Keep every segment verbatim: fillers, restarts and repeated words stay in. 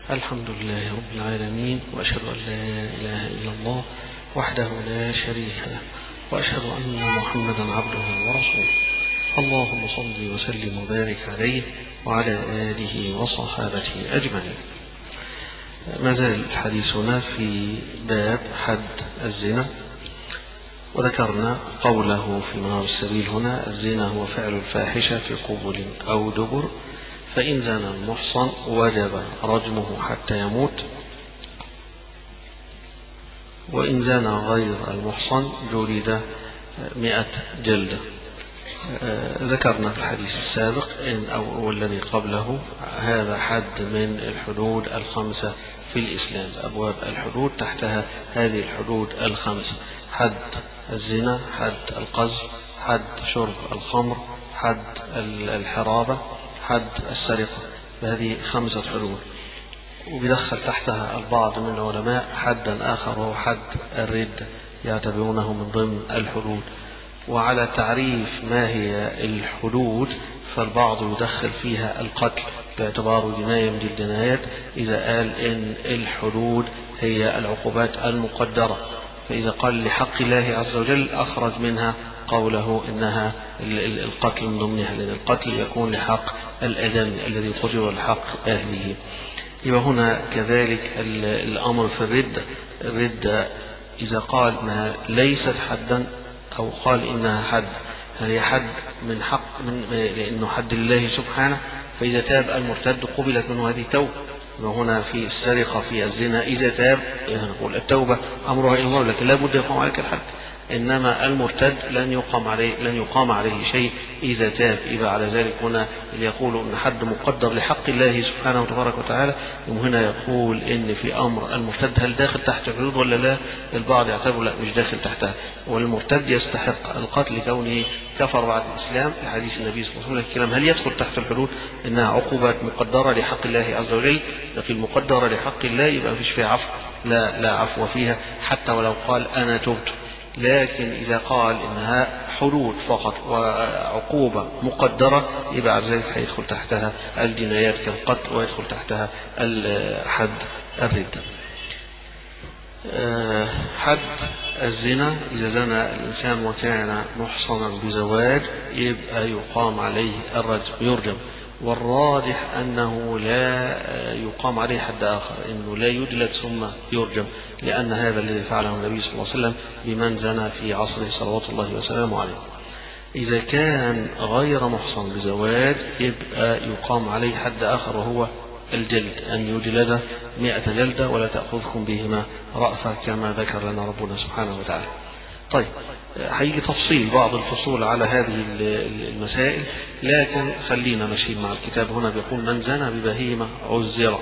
الحمد لله رب العالمين، وأشهد أن لا إله إلا الله وحده لا شريك له، وأشهد أن محمدا عبده ورسوله. اللهم صل وسلم وبارك عليه وعلى آله وصحابته أجمعين. ما زال حديثنا في باب حد الزنا، وذكرنا قوله في منار السبيل هنا: الزنا هو فعل الفاحشة في قبل أو دبر، فإن زنى المحصن وجب رجمه حتى يموت، وإن زنى غير المحصن جلد مئة جلدة. آه ذكرنا في الحديث السابق إن أو الذي قبله هذا حد من الحدود الخمسة في الإسلام. أبواب الحدود تحتها هذه الحدود الخمسة: حد الزنا، حد القذف، حد شرب الخمر، حد الحرابة، حد السرقة. هذه خمسة حدود، وبيدخل تحتها البعض من العلماء حدا آخر وهو حد الردة، يعتبرونه من ضمن الحدود. وعلى تعريف ما هي الحدود فالبعض يدخل فيها القتل باعتباره جناية من الجنايات، إذا قال إن الحدود هي العقوبات المقدرة، فإذا قال لحق الله عز وجل أخرج منها قوله إنها القتل من ضمنها، لأن القتل يكون لحق الأدمي الذي قدر لحق أهله. يبقى هنا كذلك الأمر في الردة. الردة إذا قال ما ليست حدا أو قال إنها حد، هي حد من حق من لأنه حد الله سبحانه، فإذا تاب المرتد قبلت منه هذه التوبة. وهنا في السرقة في الزنا إذا تاب نقول التوبة أمرها إلى الله، لكن لا بد يقام عليك الحد. إنما المرتد لن يقام عليه لن يقام عليه شيء إذا تاب. إذا على ذلك هنا اللي يقول إن حد مقدر لحق الله سبحانه وتبارك وتعالى، وهنا يقول إن في أمر المرتد هل داخل تحت الحدود ولا لا؟ البعض يعتبر لا، مش داخل تحتها، والمرتد يستحق القتل لكونه كفر بعد الإسلام لحديث النبي صلى الله عليه وسلم. الكلام هل يدخل تحت الحدود؟ إنها عقوبات مقدرة لحق الله عز وجل، لكن المقدرة لحق الله يبقى مفيش فيها عفو، لا لا عفو فيها حتى ولو قال أنا تبت. لكن إذا قال إنها حدود فقط وعقوبة مقدرة يبقى على ذلك هيدخل تحتها الجنايات كالقتل، ويدخل تحتها حد الردة. حد الزنا إذا زنى الإنسان وكان محصنا بزواج يبقى يقام عليه الرجم، يرجم. والراجح أنه لا يقام عليه حد آخر، إنه لا يجلد ثم يرجم، لأن هذا الذي فعله النبي صلى الله عليه وسلم بمن زنى في عصره صلوات الله وسلامه عليه. إذا كان غير محصن بزواج يبقى يقام عليه حد آخر وهو الجلد، أن يجلد مئة جلدة ولا تأخذكم بهما رأفة كما ذكر لنا ربنا سبحانه وتعالى. طيب هيجي تفصيل بعض الفصول على هذه المسائل، لكن خلينا ماشيين مع الكتاب. هنا بيقول من زنى ببهيمة عزر.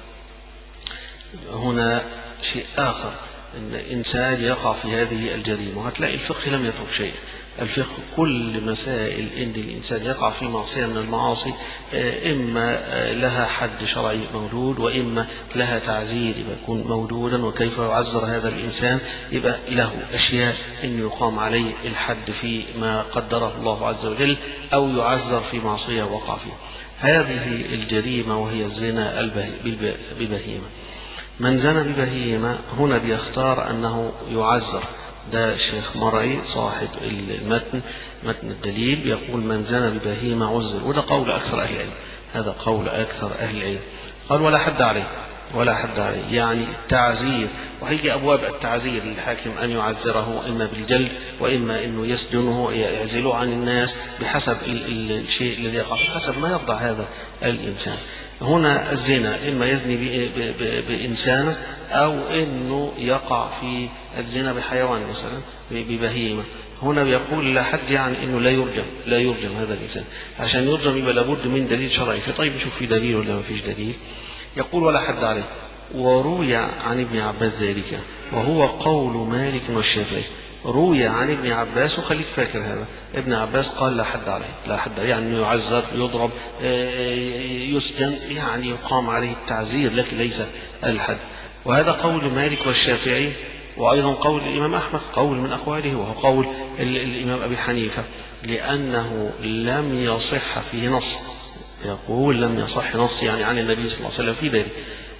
هنا شيء آخر، إن إنسان يقع في هذه الجريمة، وهتلاقي الفقه لم يترك شيء. الفقه كل مسائل إن الإنسان يقع في معصية من المعاصي إما لها حد شرعي موجود، وإما لها تعزير يكون موجودا، وكيف يعزر هذا الإنسان يبقى له أشياء إن يقام عليه الحد في ما قدره الله عز وجل، أو يعزر في معصية وقع فيه. هذه الجريمة وهي الزنا ببهيمة. من زنى ببهيمة هنا بيختار أنه يعزر. ده الشيخ مرعي صاحب المتن متن الدليل بيقول من زنى ببهيمة عزر، وده قول أكثر أهل العلم، هذا قول أكثر أهل العلم. قال ولا حد عليه، ولا حد عليه يعني التعزير. وهيجي أبواب التعزير للحاكم أن يعزره إما بالجلد، وإما أنه يسجنه يعزله عن الناس بحسب الشيء الذي يقع، بحسب ما يرضى هذا الإنسان. هنا الزنا إما يزني بإنسانه، أو أنه يقع في الزنا بحيوان مثلا ببهيمة. هنا بيقول لا حد، يعني أنه لا يرجم لا يرجم هذا الإنسان. عشان يرجم يبقى لابد من دليل شرعي. طيب نشوف في دليل ولا ما فيش دليل. يقول ولا حد عليه. وروي عن ابن عباس ذلك، وهو قول مالك والشافعي. روي عن ابن عباس، وخليك فاكر هذا، ابن عباس قال لا حد عليه، لا حد يعني يعذب يضرب يسجن، يعني يقام عليه التعزير لكن ليس الحد. وهذا قول مالك والشافعي، وأيضا قول الإمام أحمد، قول من أقواله، وهو قول الإمام أبي حنيفة، لأنه لم يصح فيه نص. يقول لم يصح نص يعني عن النبي صلى الله عليه وسلم في ذلك.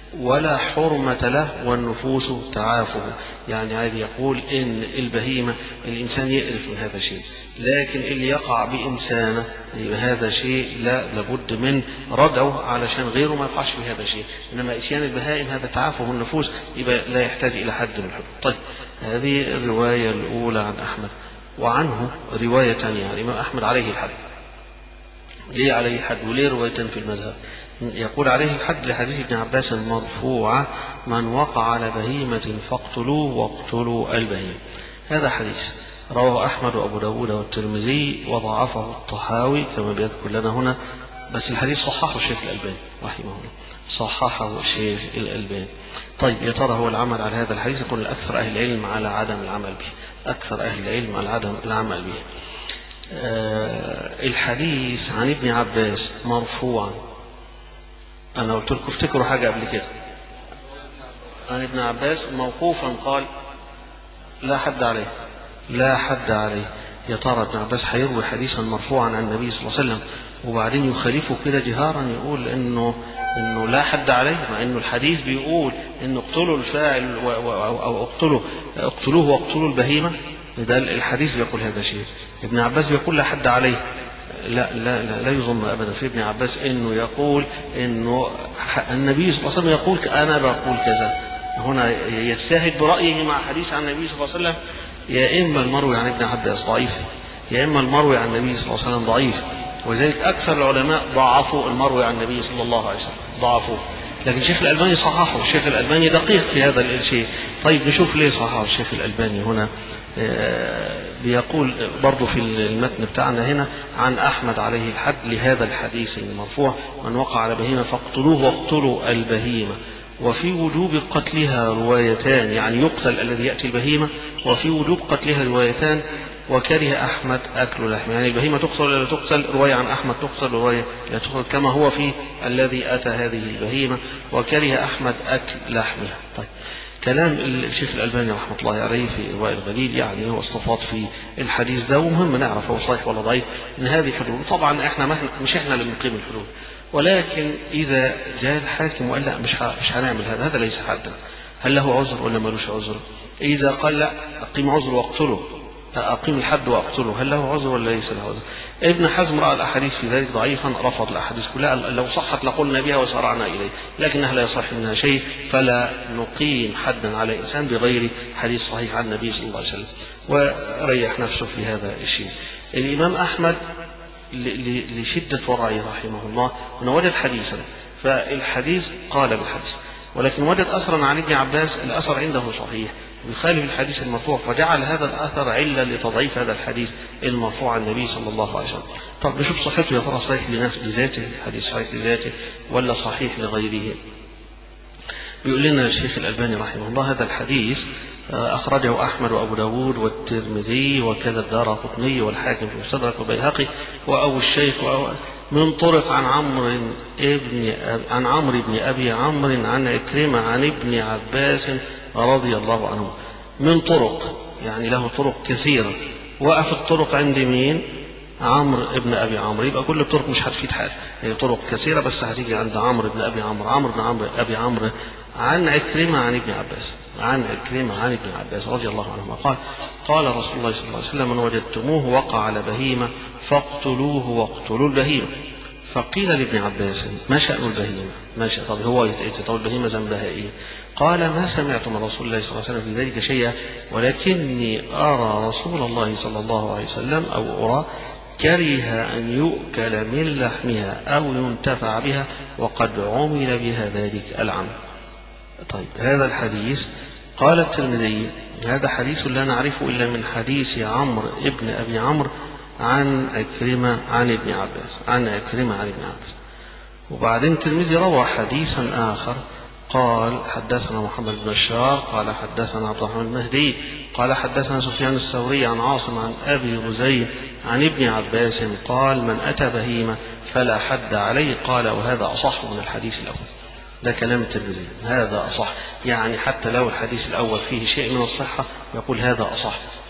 ولا حرمة له والنفوس تعافه. يعني عادي يقول إن البهيمة الإنسان يقرف من هذا الشيء، لكن اللي يقع بإنسانه هذا شيء لا لابد من ردعه علشان غيره ما يقعش في هذا الشيء. إنما إتيان البهائم هذا تعافه النفوس، يبقى لا يحتاج إلى حد من الحدود. طيب هذه الرواية الأولى عن أحمد. وعنه رواية ثانية يعني الإمام أحمد عليه الحد. ليه عليه الحد وليه روايتين في المذهب؟ يقول عليه الحد لحديث ابن عباس مرفوعة: من وقع على بهيمة فاقتلوه واقتلوا البهيمة. هذا حديث رواه أحمد وأبو داود والترمذي وضعفه الطحاوي كما بيذكر لنا هنا، بس الحديث صححه الشيخ الألباني رحمه الله، صححه الشيخ الألباني. طيب يا ترى هو العمل على هذا الحديث؟ يقول أكثر أهل العلم على عدم العمل به، أكثر أهل العلم على عدم العمل به. آه الحديث عن ابن عباس مرفوعا، أنا قلت لكم افتكروا حاجة قبل كده عن ابن عباس موقوفا قال لا حد عليه، لا حد عليه. يا ترى ابن عباس هيروي حديثا مرفوعا عن النبي صلى الله عليه وسلم وبعدين يخالفه كده جهارا يقول انه انه لا حد عليه، مع انه الحديث بيقول انه اقتلوا الفاعل او اقتلوا اقتلوه واقتلوا البهيمة؟ ده الحديث بيقول هذا الشيء، ابن عباس بيقول لا حد عليه. لا لا لا, لا يظن ابدا في ابن عباس انه يقول انه النبي صلى الله عليه وسلم يقول انا بقول كذا. هنا يجتهد برأيه مع حديث عن النبي صلى الله عليه وسلم. يا اما المروي عن ابن عباس ضعيف، يا اما المروي عن النبي صلى الله عليه وسلم ضعيف، وذلك اكثر العلماء ضعفوا المروي عن النبي صلى الله عليه وسلم، ضعفوه. لكن الشيخ الألباني صححه، الشيخ الألباني دقيق في هذا الشيء. طيب نشوف ليه صححه الشيخ الألباني هنا. بيقول برضو في المتن بتاعنا هنا عن أحمد عليه الحد لهذا الحديث المرفوع: من وقع على بهيمة فاقتلوه واقتلوا البهيمة. وفي وجوب قتلها روايتان، يعني يقتل الذي يأتي البهيمة، وفي وجوب قتلها روايتان. وكره أحمد أكل لحم، يعني البهيمة تقتل ولا لا تقتل؟ رواية عن أحمد تقتل ورواية لا تقتل، كما هو في الذي أتى هذه البهيمة. وكره أحمد أكل لحمها. طيب كلام الشيخ الألباني رحمة الله عليه في إرواء الغليل يعني هو استفاض في الحديث ده، ومهم نعرف هو صحيح ولا ضعيف. إن هذه حدود، طبعا إحنا مش إحنا اللي بنقيم الحدود، ولكن إذا جاء الحاكم وقال لا مش مش هنعمل هذا، هذا ليس حدا، هل له عذر ولا ملوش عذر؟ إذا قال لا أقيم عذر واقتله، أقيم الحد وأقتله، هل له عذر ولا ليس له عذر؟ ابن حزم رأى الأحاديث في ذلك ضعيفا، رفض الأحاديث كلها، لو صحت لقلنا بها وسارعنا إليه، لكنها لا يصح منها شيء، فلا نقيم حدا على إنسان بغير حديث صحيح عن النبي صلى الله عليه وسلم، وريح نفسه في هذا الشيء. الإمام أحمد لشدة ورعه رحمه الله أنه وجد حديثا، فالحديث قال بالحديث، ولكن وجد أثرا عن ابن عباس، الأثر عنده صحيح يخالف الحديث المرفوع، فجعل هذا الأثر علة لتضعيف هذا الحديث المرفوع عن النبي صلى الله عليه وسلم. طب نشوف صحيحته، يا ترى صحيح لذاته، الحديث صحيح لذاته ولا صحيح لغيره؟ بيقول لنا الشيخ الألباني رحمه الله هذا الحديث أخرجه أحمد وأبو داود والترمذي وكذا الدارقطني والحاكم في المستدرك والبيهقي وأبو الشيخ من طرق عن عمرو ابن عن عمرو بن أبي عمرو عن عكرمة عن ابن عباس رضي الله عنه. من طرق يعني له طرق كثيرة، وقف الطرق عند مين؟ عمرو ابن أبي عمرو، يبقى كل الطرق مش هتفيد حاجة، هي طرق كثيرة بس هتيجي عند عمرو بن أبي عمرو، عمرو بن عمرو أبي عمرو عن عكرمة عن ابن عباس، عن عكرمة عن ابن عباس رضي الله عنهما قال: قال رسول الله صلى الله عليه وسلم: من وجدتموه وقع على بهيمة فاقتلوه واقتلوا البهيمة. فقيل لابن عباس: ما شأن البهيمة؟ ما شأن طب هو يتطور البهيمة ذنبها إيه؟ قال: ما سمعت من رسول الله صلى الله عليه وسلم في ذلك شيئا، ولكني أرى رسول الله صلى الله عليه وسلم أو أرى كره أن يؤكل من لحمها أو ينتفع بها، وقد عمل بها ذلك العمل. طيب هذا الحديث قال الترمذي: هذا حديث لا نعرفه إلا من حديث عمرو ابن أبي عمرو عن عكرمة عن ابن عباس، عن عكرمة عن ابن عباس. وبعدين الترمذي روى حديثا آخر قال: حدثنا محمد بن بشار قال حدثنا عبد الرحمن المهدي قال حدثنا سفيان الثوري عن عاصم عن أبي غزير عن ابن عباس قال: من أتى بهيمة فلا حد عليه. قال: وهذا أصح من الحديث الأول. ده كلام الترمذي، هذا أصح، يعني حتى لو الحديث الأول فيه شيء من الصحة يقول هذا أصح.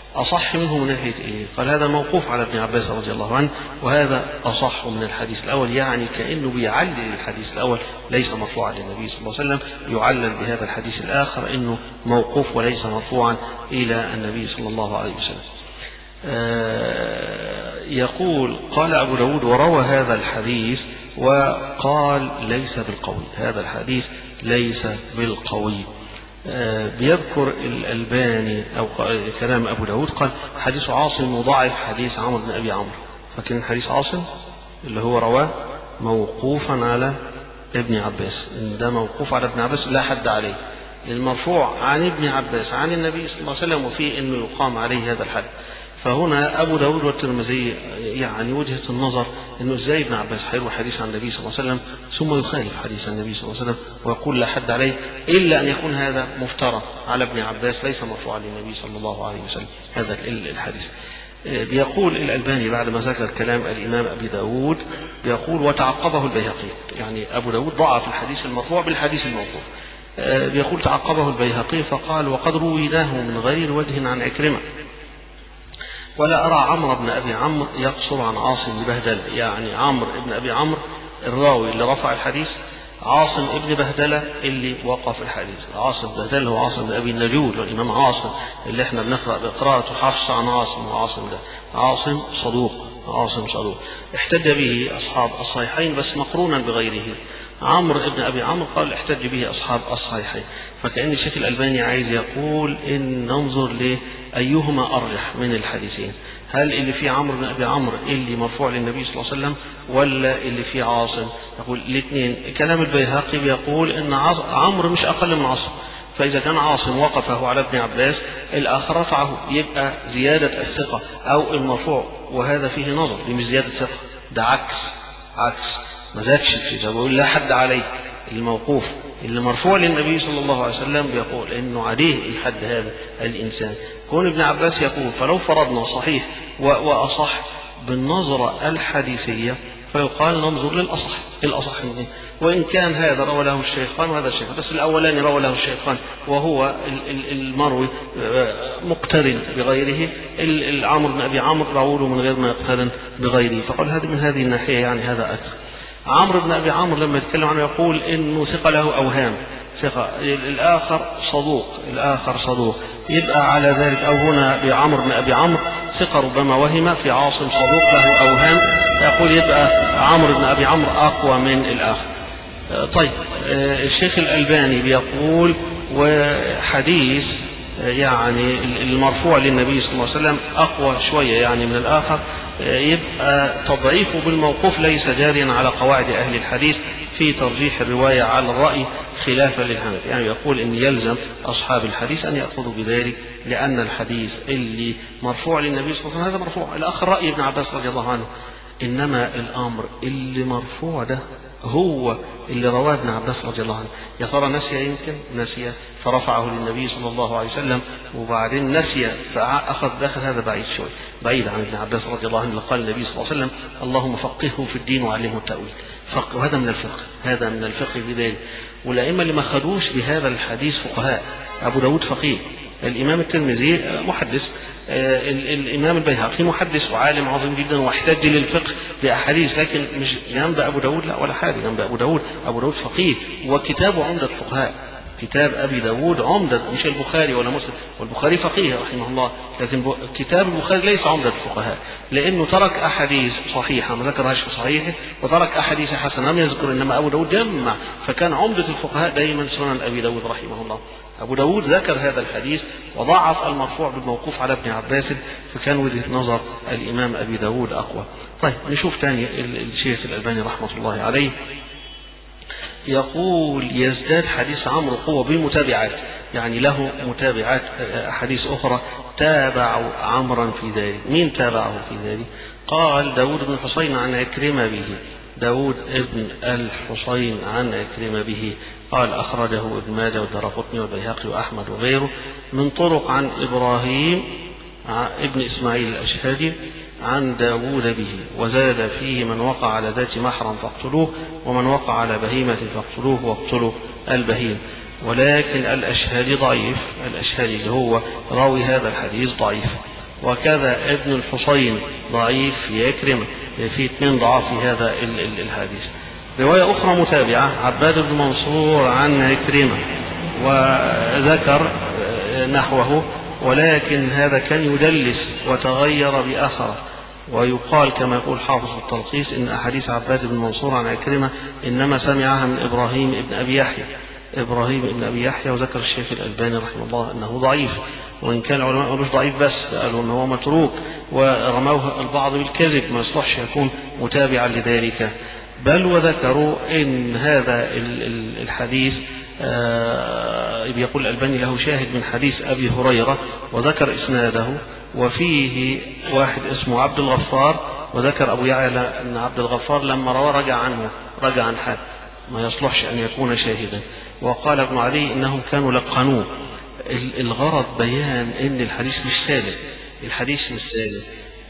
أصح منه من ناحية إيه؟ قال هذا موقوف على ابن عباس رضي الله عنه، وهذا أصح من الحديث الأول، يعني كأنه بيعلل الحديث الأول ليس مرفوعا للنبي صلى الله عليه وسلم، يعلل بهذا الحديث الآخر إنه موقوف وليس مرفوعا إلى النبي صلى الله عليه وسلم. آه يقول قال أبو داود وروى هذا الحديث وقال ليس بالقوي، هذا الحديث ليس بالقوي. آه بيذكر الألباني أو كلام أبو داود قال حديث عاصم مضاعف حديث عمرو بن أبي عمرو. فكان حديث عاصم اللي هو رواه موقوفا على ابن عباس، إن ده موقوف على ابن عباس لا حد عليه، المرفوع عن ابن عباس عن النبي صلى الله عليه وسلم وفيه أنه يقام عليه هذا الحد. فهنا أبو داود والترمذي يعني وجهة النظر أنه إزاي ابن عباس حيروي حديث عن النبي صلى الله عليه وسلم ثم يخالف حديث النبي صلى الله عليه وسلم ويقول لا حد عليه، إلا أن يكون هذا مفترى على ابن عباس ليس مرفوعا للنبي صلى الله عليه وسلم هذا الحديث. بيقول الألباني بعد ما ذكر كلام الإمام أبي داود بيقول وتعقبه البيهقي، يعني أبو داود ضعف الحديث المرفوع بالحديث الموقوف. بيقول تعقبه البيهقي فقال وقد رويناه من غير وجه عن عكرمة، ولا أرى عمرو بن أبي عمرو يقصر عن عاصم بن بهدلة، يعني عمرو بن أبي عمرو الراوي اللي رفع الحديث، عاصم ابن بهدلة اللي وقف الحديث. عاصم بهدلة هو عاصم بن أبي النجود والإمام عاصم اللي احنا بنقرأ بقراءته حفص عن عاصم، وعاصم ده عاصم صدوق، عاصم صدوق احتج به أصحاب الصحيحين بس مقرونا بغيره. عمرو ابن أبي عمرو قال احتج به أصحاب الصحيحين. فكأن الشيخ الألباني عايز يقول إن ننظر لأيهما أرجح من الحديثين، هل اللي فيه عمرو بن أبي عمرو اللي مرفوع للنبي صلى الله عليه وسلم ولا اللي فيه عاصم؟ يقول الاثنين. كلام البيهقي بيقول إن عمرو مش أقل من عاصم، فإذا كان عاصم وقفه على ابن عباس الآخر رفعه يبقى زيادة الثقة أو المرفوع، وهذا فيه نظر، دي مش زيادة ثقة، ده عكس عكس ما زادش كده، بيقول لا حد عليه. الموقوف اللي مرفوع للنبي صلى الله عليه وسلم بيقول انه عليه الحد هذا الانسان. كون ابن عباس يقول فلو فرضنا صحيح واصح بالنظرة الحديثية فيقال ننظر للاصح، الاصح منه، وان كان هذا روى له الشيخان وهذا الشيخ، بس الاولاني روى له الشيخان وهو المروي مقترن بغيره، العمرو بن ابي عمرو رواه من غير ما يقترن بغيره، فقال هذه من هذه الناحية يعني هذا اكثر. عمرو بن أبي عمرو لما يتكلم عنه يقول إنه ثقة له أوهام، ثقة، الآخر صدوق، الآخر صدوق، يبقى على ذلك أو هنا بعمرو بن أبي عمرو ثقة ربما وهم، في عاصم صدوق له أوهام، يقول يبقى عمرو بن أبي عمرو أقوى من الآخر. طيب الشيخ الألباني بيقول وحديث يعني المرفوع للنبي صلى الله عليه وسلم أقوى شوية يعني من الآخر، يبقى تضعيفه بالموقوف ليس جاريا على قواعد أهل الحديث في ترجيح الرواية على الرأي خلافا للحنفية، يعني يقول إن يلزم أصحاب الحديث أن يأخذوا بذلك، لأن الحديث اللي مرفوع للنبي صلى الله عليه وسلم هذا مرفوع، الآخر رأي ابن عباس رضي الله عنه، إنما الأمر اللي مرفوع ده هو اللي رواه ابن عباس رضي الله عنه. يا ترى نسي؟ يمكن نسي فرفعه للنبي صلى الله عليه وسلم، وبعدين نسي فأخذ داخل، هذا بعيد شوي، بعيد عن ابن عباس رضي الله عنه. قال النبي صلى الله عليه وسلم اللهم فقهه في الدين وعلمه التأويل، فقه، وهذا من الفقه، هذا من الفقه بذلك. والأئمة اللي ما خدوش بهذا الحديث فقهاء، أبو داود فقيه، الإمام الترمذي محدث، الإمام البيهقي محدث وعالم عظيم جدا واحتج للفقه بأحاديث، لكن مش جنب أبو داود لا ولا حاجة جنب أبو داود. أبو داود فقيه وكتابه عمدة فقهاء، كتاب أبي داود عمدة، مش البخاري ولا مسلم، والبخاري فقيه رحمه الله، لكن كتاب البخاري ليس عمدة الفقهاء، لأنه ترك أحاديث صحيحة ما ذكرهاش في صحيحه، وترك أحاديث حسنة لم يذكر، إنما أبو داود جمع، فكان عمدة الفقهاء دائما سنن أبي داود رحمه الله. أبو داود ذكر هذا الحديث وضعف المرفوع بالموقوف على ابن عباس، فكان وجهة نظر الإمام أبي داود أقوى. طيب نشوف تاني الشيخ الألباني رحمة الله عليه يقول يزداد حديث عمرو قوة بمتابعات، يعني له متابعات حديث أخرى تابعوا عمرا في ذلك. مين تابعه في ذلك؟ قال داود بن الحصين عن عكرمة به، داود ابن الحصين عن عكرمة به، قال أخرجه ابن ماجه والدارقطني والبيهقي وأحمد وغيره من طرق عن إبراهيم ابن إسماعيل الأشهدي عن داود به، وزاد فيه من وقع على ذات محرم فاقتلوه، ومن وقع على بهيمة فاقتلوه واقتلوا البهيم. ولكن الأشهدي ضعيف، الأشهدي اللي هو راوي هذا الحديث ضعيف. وكذا ابن الحصين ضعيف في عكرمة، في اثنين ضعاف في هذا الحديث. رواية أخرى متابعة عباد بن منصور عن عكرمة وذكر نحوه، ولكن هذا كان يدلس وتغير بآخره. ويقال كما يقول حافظ التلخيص إن أحاديث عباد بن منصور عن عكرمة إنما سمعها من إبراهيم ابن أبي يحيى إبراهيم ابن أبي يحيى وذكر الشيخ الألباني رحمه الله أنه ضعيف، وإن كان العلماء مش ضعيف بس قالوا أنه متروك ورموه البعض بالكذب، ما يصلحش يكون متابعا لذلك. بل وذكروا إن هذا الحديث يقول الألباني له شاهد من حديث أبي هريرة وذكر إسناده، وفيه واحد اسمه عبد الغفار، وذكر أبو يعلى أن عبد الغفار لما روى رجع عنه رجع عن حد، ما يصلحش أن يكون شاهدا. وقال ابن علي إنهم كانوا لقنوه. الغرض بيان أن الحديث مش سالم، الحديث مش سالم.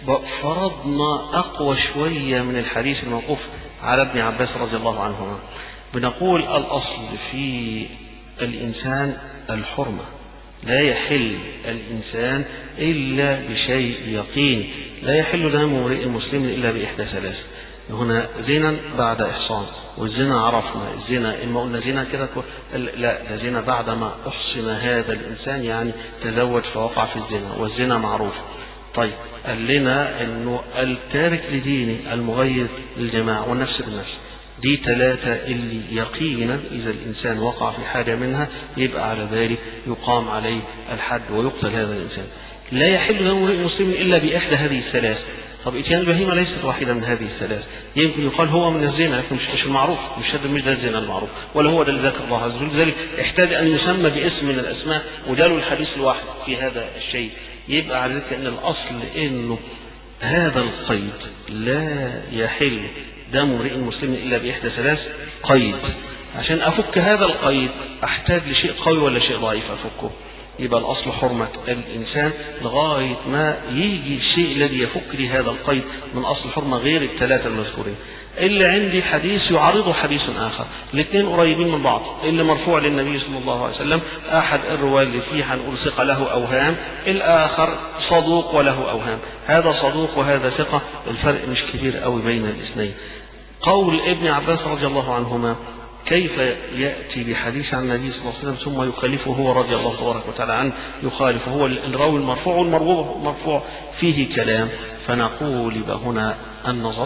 فرضنا أقوى شوية من الحديث الموقوف على ابن عباس رضي الله عنهما. بنقول الأصل في الإنسان الحرمة، لا يحل الإنسان إلا بشيء يقين، لا يحل دم امرئ مسلم إلا بإحدى ثلاث. هنا زنا بعد إحصان، والزنا عرفنا الزنا إما قلنا زنا كده لا، ده زنا بعدما أحصن هذا الإنسان، يعني تزوج فوقع في الزنا، والزنا معروف. طيب قال لنا إنه التارك لدينه المغير للجماعة والنفس بالنفس، دي ثلاثة اللي يقينا إذا الإنسان وقع في حاجة منها يبقى على ذلك يقام عليه الحد ويقتل هذا الإنسان. لا يحل دم امرئ مسلم إلا بإحدى هذه الثلاث. طب إتيان البهيمة ليست واحدة من هذه الثلاث، يمكن يقال هو من الزنا لكن مش المعروف، مش هذا مش ده الزنا المعروف، ولا هو ده اللي ذكر الله عز وجل، لذلك احتاج أن يسمى باسم من الأسماء، وجاله الحديث الواحد في هذا الشيء. يبقى على ذلك أن الأصل إنه هذا القيد لا يحل دم امرئ مسلم إلا بإحدى ثلاث قيد. عشان أفك هذا القيد أحتاج لشيء قوي ولا شيء ضعيف أفكه. يبقى الأصل حرمة الإنسان لغاية ما يجي الشيء الذي يفك لي هذا القيد من أصل الحرمة غير الثلاثة المذكورين. اللي عندي حديث يعارضه حديث آخر، الاثنين قريبين من بعض، اللي مرفوع للنبي صلى الله عليه وسلم أحد الرواة اللي فيه هنقول ثقة له أوهام، الآخر صدوق وله أوهام، هذا صدوق وهذا ثقة، الفرق مش كبير قوي بين الاثنين. قول ابن عباس رضي الله عنهما كيف يأتي بحديث عن النبي صلى الله عليه وسلم ثم يخالفه هو رضي الله تبارك وتعالى عنه، يخالفه هو الراوي المرفوع والمرفوع فيه كلام. فنقول يبقى هنا النظر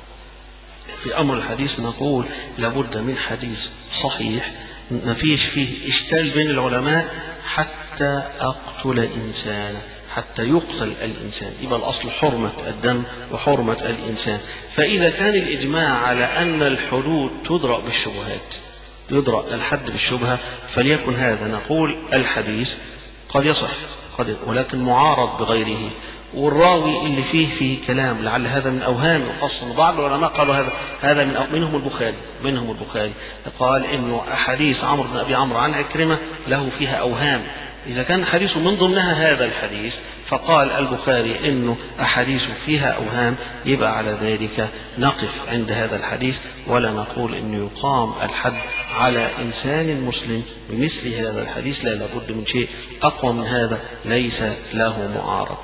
في أمر الحديث، نقول لابد من حديث صحيح ما فيش فيه إشكال بين العلماء حتى أقتل إنسانا، حتى يقتل الإنسان. يبقى الأصل حرمة الدم وحرمة الإنسان. فإذا كان الإجماع على أن الحدود تدرأ بالشبهات، يدرأ الحد بالشبهة، فليكن هذا نقول الحديث قد يصح قد ولكن معارض بغيره، والراوي اللي فيه فيه كلام لعل هذا من أوهام القصة. بعض العلماء قالوا هذا هذا من منهم البخاري منهم البخاري قال إنه أحاديث عمرو بن أبي عمرو عن عكرمة له فيها أوهام. إذا كان حديث من ضمنها هذا الحديث، فقال البخاري إنه أحاديث فيها أوهام، يبقى على ذلك نقف عند هذا الحديث ولا نقول إنه يقام الحد على إنسان مسلم بمثل هذا الحديث. لا، لابد من شيء أقوى من هذا ليس له معارض.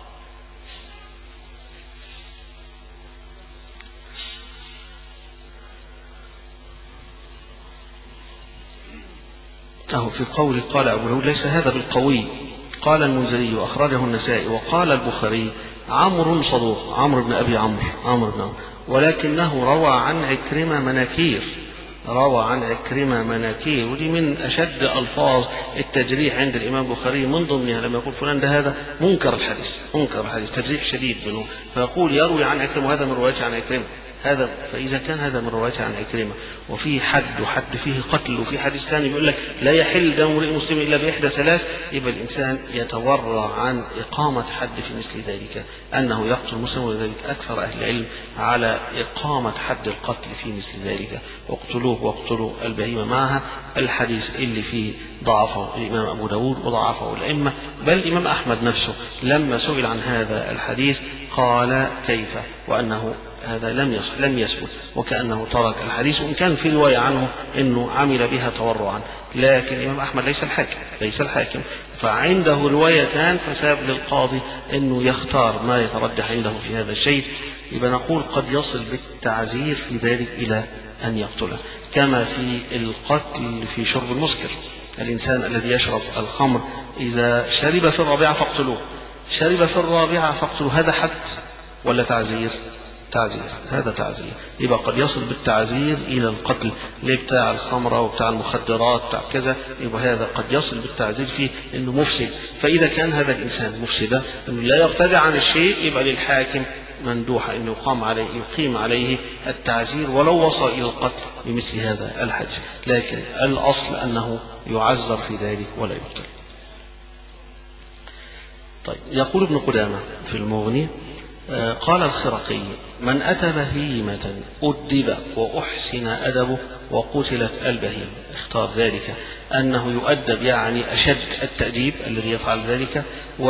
أهو في قول قال أبو داود ليس هذا بالقوي. قال المنذري وأخرجه النسائي وقال البخاري عمرو صدوق، عمرو بن أبي عمرو عمرو بن عمرو، ولكنه روى عن عكرمة مناكير، روى عن عكرمة مناكير، ودي من أشد ألفاظ التجريح عند الإمام البخاري. من ضمنها لما يقول فلان ده هذا منكر الحديث، منكر الحديث، تجريح شديد منه، فيقول يروي عن عكرمة وهذا من روايته عن عكرمة هذا. فإذا كان هذا من روايته عن عكرمة وفيه حد وحد فيه قتل، وفي حديث ثاني بيقول لك لا يحل دم امرئ مسلم إلا بإحدى ثلاث، يبقى الإنسان يتورع عن إقامة حد في مثل ذلك، أنه يقتل مسلم، ولذلك أكثر أهل العلم على إقامة حد القتل في مثل ذلك، واقتلوه واقتلوا البهيمة معها. الحديث اللي فيه ضعفه الإمام أبو داود وضعفه الأئمة، بل الإمام أحمد نفسه لما سئل عن هذا الحديث قال كيف، وأنه هذا لم يصح لم يثبت، وكأنه ترك الحديث، وإن كان في رواية عنه أنه عمل بها تورعا، لكن الإمام أحمد ليس الحاكم ليس الحاكم فعنده روايتان، فساب للقاضي أنه يختار ما يترجح عنده في هذا الشيء. يبقى نقول قد يصل بالتعزير في ذلك إلى أن يقتله، كما في القتل في شرب المسكر. الإنسان الذي يشرب الخمر إذا شرب في الرابعة فاقتلوه، شرب في الرابعة فاقتلوه، هذا حد ولا تعزير؟ تعزير، هذا تعزير. يبقى قد يصل بالتعزير إلى القتل، اللي بتاع الخمرة وبتاع المخدرات بتاع كذا، يبقى هذا قد يصل بالتعزير فيه إنه مفسد. فإذا كان هذا الإنسان مفسدا إنه لا يرتدع عن الشيء، يبقى للحاكم مندوحة إنه يقام عليه يقيم عليه التعزير ولو وصل إلى القتل بمثل هذا الحديث، لكن الأصل أنه يعزر في ذلك ولا يقتل. طيب، يقول ابن قدامة في المغني: قال الخرقي: من أتى بهيمة أدب وأحسن أدبه وقتلت البهيمة. اختار ذلك أنه يؤدب، يعني أشد التأديب الذي يفعل ذلك،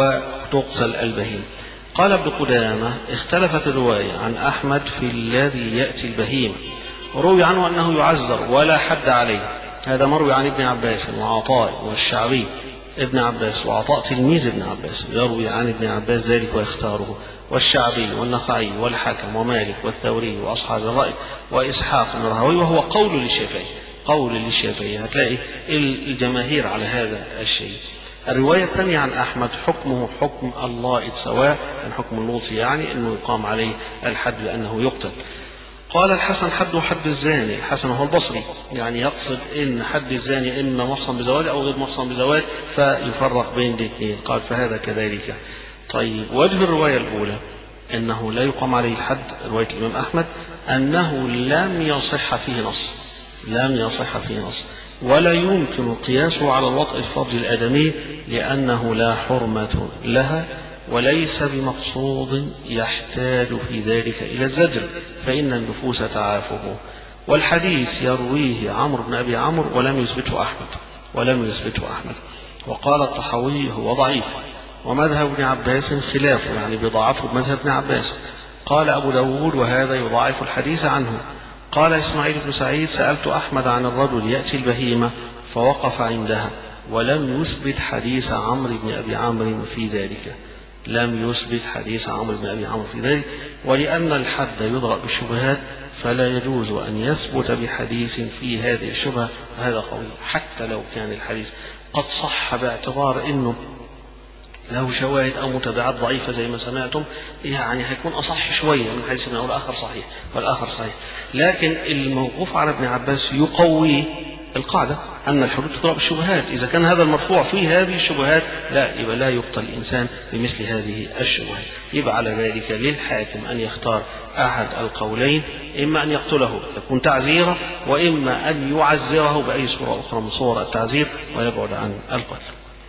وتقتل البهيمة. قال ابن قدامة: اختلفت الرواية عن أحمد في الذي يأتي البهيمة، روي عنه أنه يعزر ولا حد عليه. هذا مروي عن ابن عباس وعطاء والشعبي. ابن عباس وعطاء تلميذ ابن عباس يروي عن ابن عباس ذلك ويختاره، والشعبي والنخعي والحكم ومالك والثوري وأصحاب الرأي وإسحاق بن راهويه، وهو قول للشافعي قول للشافعي هتلاقي الجماهير على هذا الشيء. الرواية الثانية عن أحمد حكمه حكم اللائط سواء، من حكم اللوطي، يعني أنه يقام عليه الحد لأنه يقتل. قال الحسن: حد حد الزاني. الحسن هو البصري، يعني يقصد إن حد الزاني إما محصن بزواج أو غير محصن بزواج، فيفرق بين الاثنين. قال: فهذا كذلك. طيب، وجه الرواية الأولى أنه لا يقام عليه الحد، رواية الإمام أحمد، أنه لم يصح فيه نص لم يصح فيه نص ولا يمكن قياسه على الوطء الفرج الآدمي، لأنه لا حرمة لها وليس بمقصود يحتاج في ذلك إلى الزجر، فإن النفوس تعافه. والحديث يرويه عمرو بن أبي عمرو ولم يثبته أحمد ولم يثبته أحمد وقال الطحاوي: هو ضعيف. ومذهب ابن عباس خلافه، يعني بضعفه بمذهب ابن عباس. قال أبو داود: وهذا يضاعف الحديث عنه. قال إسماعيل بن سعيد: سألت أحمد عن الرجل يأتي البهيمة فوقف عندها، ولم يثبت حديث عمرو بن أبي عمرو في ذلك لم يثبت حديث عمرو بن أبي عمرو في ذلك ولأن الحد يضرب بالشبهات فلا يجوز أن يثبت بحديث في هذه الشبهة. هذا قوي، حتى لو كان الحديث قد صح باعتبار أنه له شواهد أو متابعات ضعيفة زي ما سمعتم، يعني هيكون أصح شوية من حيث أنه الآخر صحيح والآخر صحيح، لكن الموقوف على ابن عباس يقوي القاعدة أن الحدود تضرب الشبهات. إذا كان هذا المرفوع فيه هذه الشبهات، لا يبقى لا يقتل الإنسان بمثل هذه الشبهات. يبقى على ذلك للحاكم أن يختار أحد القولين، إما أن يقتله يكون تعزيرا، وإما أن يعزره بأي صورة أخرى من صور التعزير ويبعد عن القتل.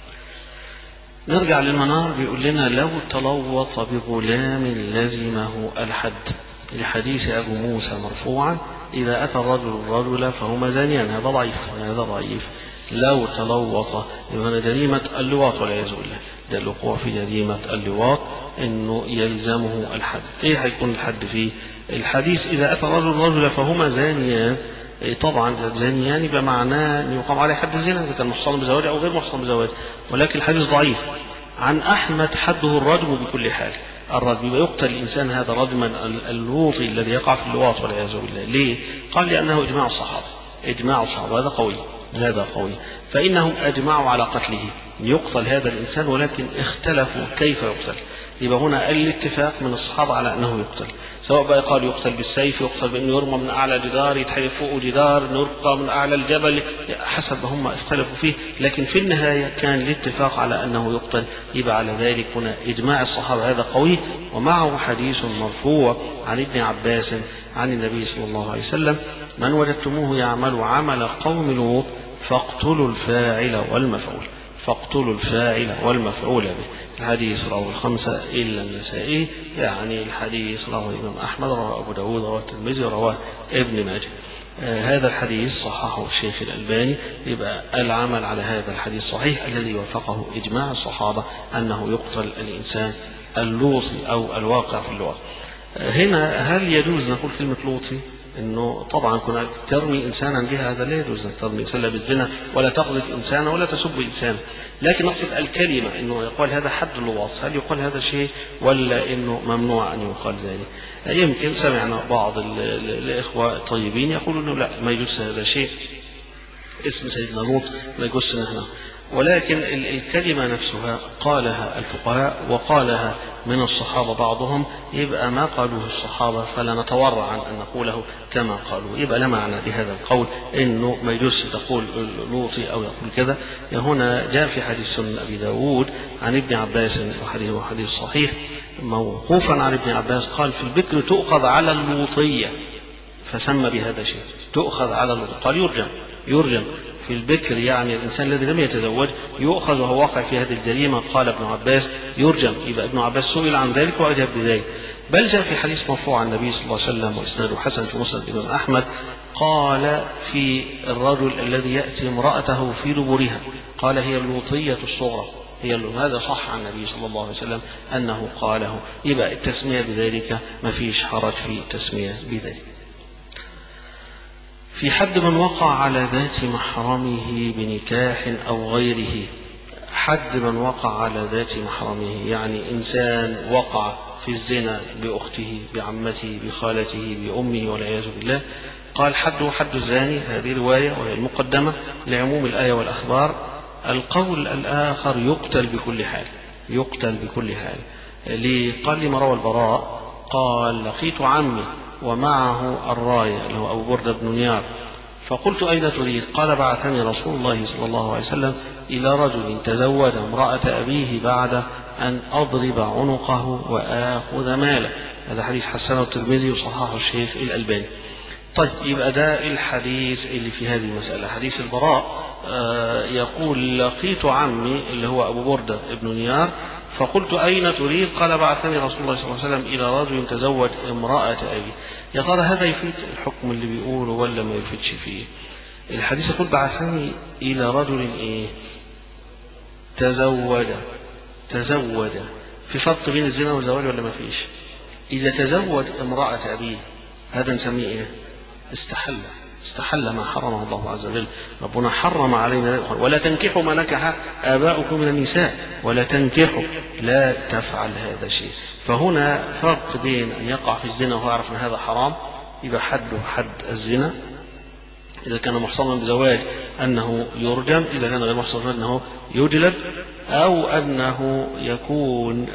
نرجع للمنار، بيقول لنا: لو تلوط بغلام لزمه الحد، لحديث أبو موسى مرفوعا: إذا أتى الرجل الرجل فهما زانيان. هذا ضعيف هذا ضعيف لو تلوط، لأن جريمة اللواط والعياذ بالله، ده الوقوع في جريمة اللواط إنه يلزمه الحد. إيه هيكون الحد في الحديث؟ إذا أتى الرجل الرجل فهما زانيان. طبعا زانيان يبقى معناه أن يقام عليه حد الزنا إذا كان محصن بزواج أو غير محصن بزواج، ولكن الحديث ضعيف. عن أحمد: حده الرجم بكل حال. الرجم يبقى يقتل الإنسان هذا رجما اللوطي الذي يقع في اللواط والعياذ بالله. ليه؟ قال: لأنه إجماع الصحابة إجماع الصحابة هذا قوي هذا قوي فإنهم أجمعوا على قتله، يقتل هذا الإنسان، ولكن اختلفوا كيف يقتل. يبقى هنا الاتفاق من الصحابة على أنه يقتل، سواء بقى قال يقتل بالسيف، يقتل بأنه يرمى من أعلى جدار، يتحدف فوق جدار، يرقى من أعلى الجبل، حسب ما هم اختلفوا فيه، لكن في النهاية كان الاتفاق على أنه يقتل. يبقى على ذلك هنا إجماع الصحابة هذا قوي، ومعه حديث مرفوع عن ابن عباس عن النبي صلى الله عليه وسلم: من وجدتموه يعمل عمل قوم لوط فاقتلوا الفاعل والمفعول فاقتلوا الفاعل والمفعول به. الحديث رواه الخمسة إلا النسائي، يعني الحديث رواه الإمام أحمد، رواه أبو داود، رواه الترمذي، رواه ابن ماجه. آه هذا الحديث صححه الشيخ الألباني. يبقى العمل على هذا الحديث صحيح الذي وافقه إجماع الصحابة أنه يقتل الإنسان اللوطي أو الواقع في اللغة. هنا هل يجوز نقول كلمة لوطي؟ انه طبعا كنا ترمي انسانا بها هذا لا يجوز، ترمي انسانا بالزنا ولا تقذف انسانا ولا تسب انسانا، لكن نقصد الكلمه انه يقال هذا حد اللواط، هل يقال هذا شيء ولا انه ممنوع ان يقال ذلك؟ يمكن سمعنا بعض الاخوه الطيبين يقولون انه لا ما يجوز هذا شيء، اسم سيدنا لوط ما يجوز نحن، ولكن الكلمة نفسها قالها الفقهاء وقالها من الصحابة بعضهم، يبقى ما قالوه الصحابة فلا نتورع عن أن نقوله كما قالوا، يبقى لا معنى لهذا القول إنه ما يجوز تقول لوطي أو يقول كذا. هنا جاء في حديث سنن أبي داود عن ابن عباس وحديث وحديث صحيح موقوفا عن ابن عباس قال في البكر تؤخذ على اللوطية، فسمى بهذا شيء تؤخذ على اللوطية، قال يرجم يرجم في البكر، يعني الإنسان الذي لم يتزوج يؤخذ وهو واقع في هذه الجريمة، قال ابن عباس يرجم، يبقى ابن عباس سئل عن ذلك وأجاب بذلك. بل جاء في حديث مرفوع عن النبي صلى الله عليه وسلم وإسناده حسن في مسند الإمام أحمد، قال في الرجل الذي يأتي امرأته في دبرها قال هي اللوطية الصغرى، هي هذا صح عن النبي صلى الله عليه وسلم أنه قاله، يبقى التسمية بذلك ما فيش حرج في التسمية بذلك. في حد من وقع على ذات محرمه بنكاح أو غيره، حد من وقع على ذات محرمه يعني إنسان وقع في الزنا بأخته بعمته بخالته بأمه والعياذ بالله، قال حده حد الزاني، هذه رواية وهي المقدمة لعموم الآية والأخبار. القول الآخر يقتل بكل حال، يقتل بكل حال. قال لما روى البراء قال لقيت عمي ومعه الراية اللي هو أبو بردة بن نيار، فقلت أين تريد؟ قال بعثني رسول الله صلى الله عليه وسلم إلى رجل تزوج امرأة أبيه بعد أن أضرب عنقه وآخذ ماله. هذا حديث حسنه الترمذي وصححه الشيخ الألباني. طيب يبقى ده الحديث اللي في هذه المسألة. حديث البراء آه يقول لقيت عمي اللي هو أبو بردة بن نيار فقلت أين تريد؟ قال بعثني رسول الله صلى الله عليه وسلم إلى رجل تزوج امرأة أبي. يا ترى هذا يفيد الحكم اللي بيقوله ولا ما يفيدش فيه؟ الحديث يقول بعثني إلى رجل إيه؟ تزوج تزوج في فرق بين الزنا والزواج ولا ما فيش؟ إذا تزوج امرأة أبيه هذا نسميه إيه؟ استحل استحل ما حرمه الله عز وجل. ربنا حرم علينا ولا تنكحوا ما نكح آباؤكم من النساء ولا تنكحوا، لا تفعل هذا الشيء. فهنا فرق بين أن يقع في الزنا وهو يعرف أن هذا حرام يبقى حده حد الزنا إذا كان محصنا بزواج أنه يرجم، إذا كان غير محصن أنه يجلد، أو أنه يكون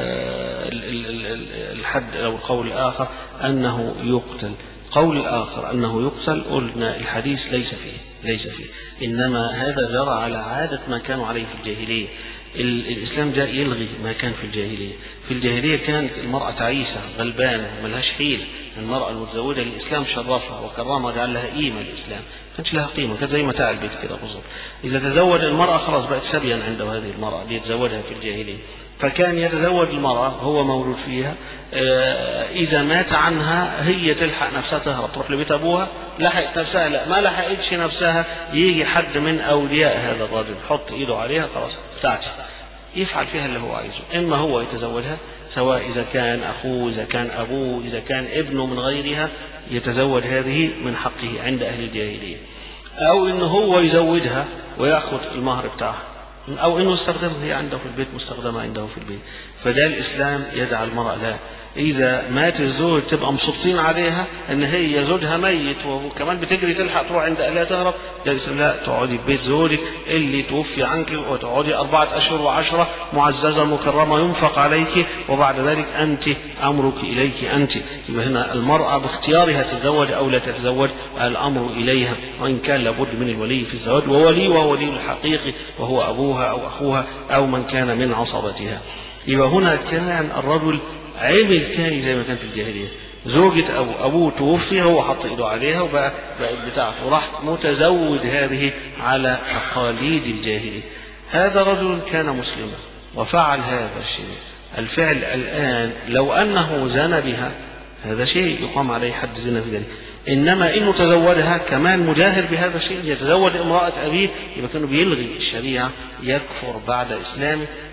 الحد أو القول الآخر أنه يقتل. قول الآخر أنه يقتل قلنا الحديث ليس فيه ليس فيه إنما هذا جرى على عادة ما كانوا عليه في الجاهلية. الإسلام جاء يلغي ما كان في الجاهلية. في الجاهلية كانت المرأة تعيسة غلبانة ملهاش حيل، المرأة المتزوجة الإسلام شرفها وكرمها وجعل لها قيمة. الإسلام كانش لها قيمة، كانت زي متاع البيت كده بالظبط. إذا تزوج المرأة خلاص بقت سبيا عنده هذه المرأة اللي يتزوجها في الجاهلية، فكان يتزوج المرأة هو مولود فيها، إذا مات عنها هي تلحق نفسها تهرب تروح لبيت أبوها، لحقت نفسها لا ما لحقتش نفسها يجي حد من أولياء هذا الرجل حط إيده عليها خلاص بتاعتي، يفعل فيها اللي هو عايزه. إما هو يتزوجها سواء إذا كان أخوه إذا كان أبوه إذا كان ابنه من غيرها، يتزوج هذه من حقه عند أهل الجاهلية، أو إنه هو يزوجها ويأخذ المهر بتاعها، أو إنه يستخدمها هي عنده في البيت مستخدمة عنده في البيت. فده الإسلام يدعى المرأة لا، إذا مات الزوج تبقى مصطين عليها إن هي زوجها ميت وكمان بتجري تلحق تروح عند أهلها تهرب، ده الإسلام لا، تقعدي في بيت زوجك اللي توفي عنك وتقعدي أربعة أشهر وعشرة معززة مكرمة ينفق عليك، وبعد ذلك أنت أمرك إليك أنت. يبقى هنا المرأة باختيارها تتزوج أو لا تتزوج الأمر إليها، وإن كان لابد من الولي في الزواج، وولي وهو ولي الحقيقي وهو أبوها أو أخوها أو من كان من عصبتها. يبقى هنا كان الرجل عمل كان زي ما كان في الجاهلية، زوجة أو أبوه توفي هو حط إيده عليها وبقى بقت بتاعته، وراح متزوج هذه على تقاليد الجاهلية. هذا رجل كان مسلما وفعل هذا الشيء الفعل الآن، لو أنه زنى بها هذا شيء يقام عليه حد زنا في ذلك، إنما إنه تزوجها كمان مجاهر بهذا الشيء، يتزوج امرأة أبيه، يبقى كانوا بيلغي الشريعة، يكفر بعد إسلامه.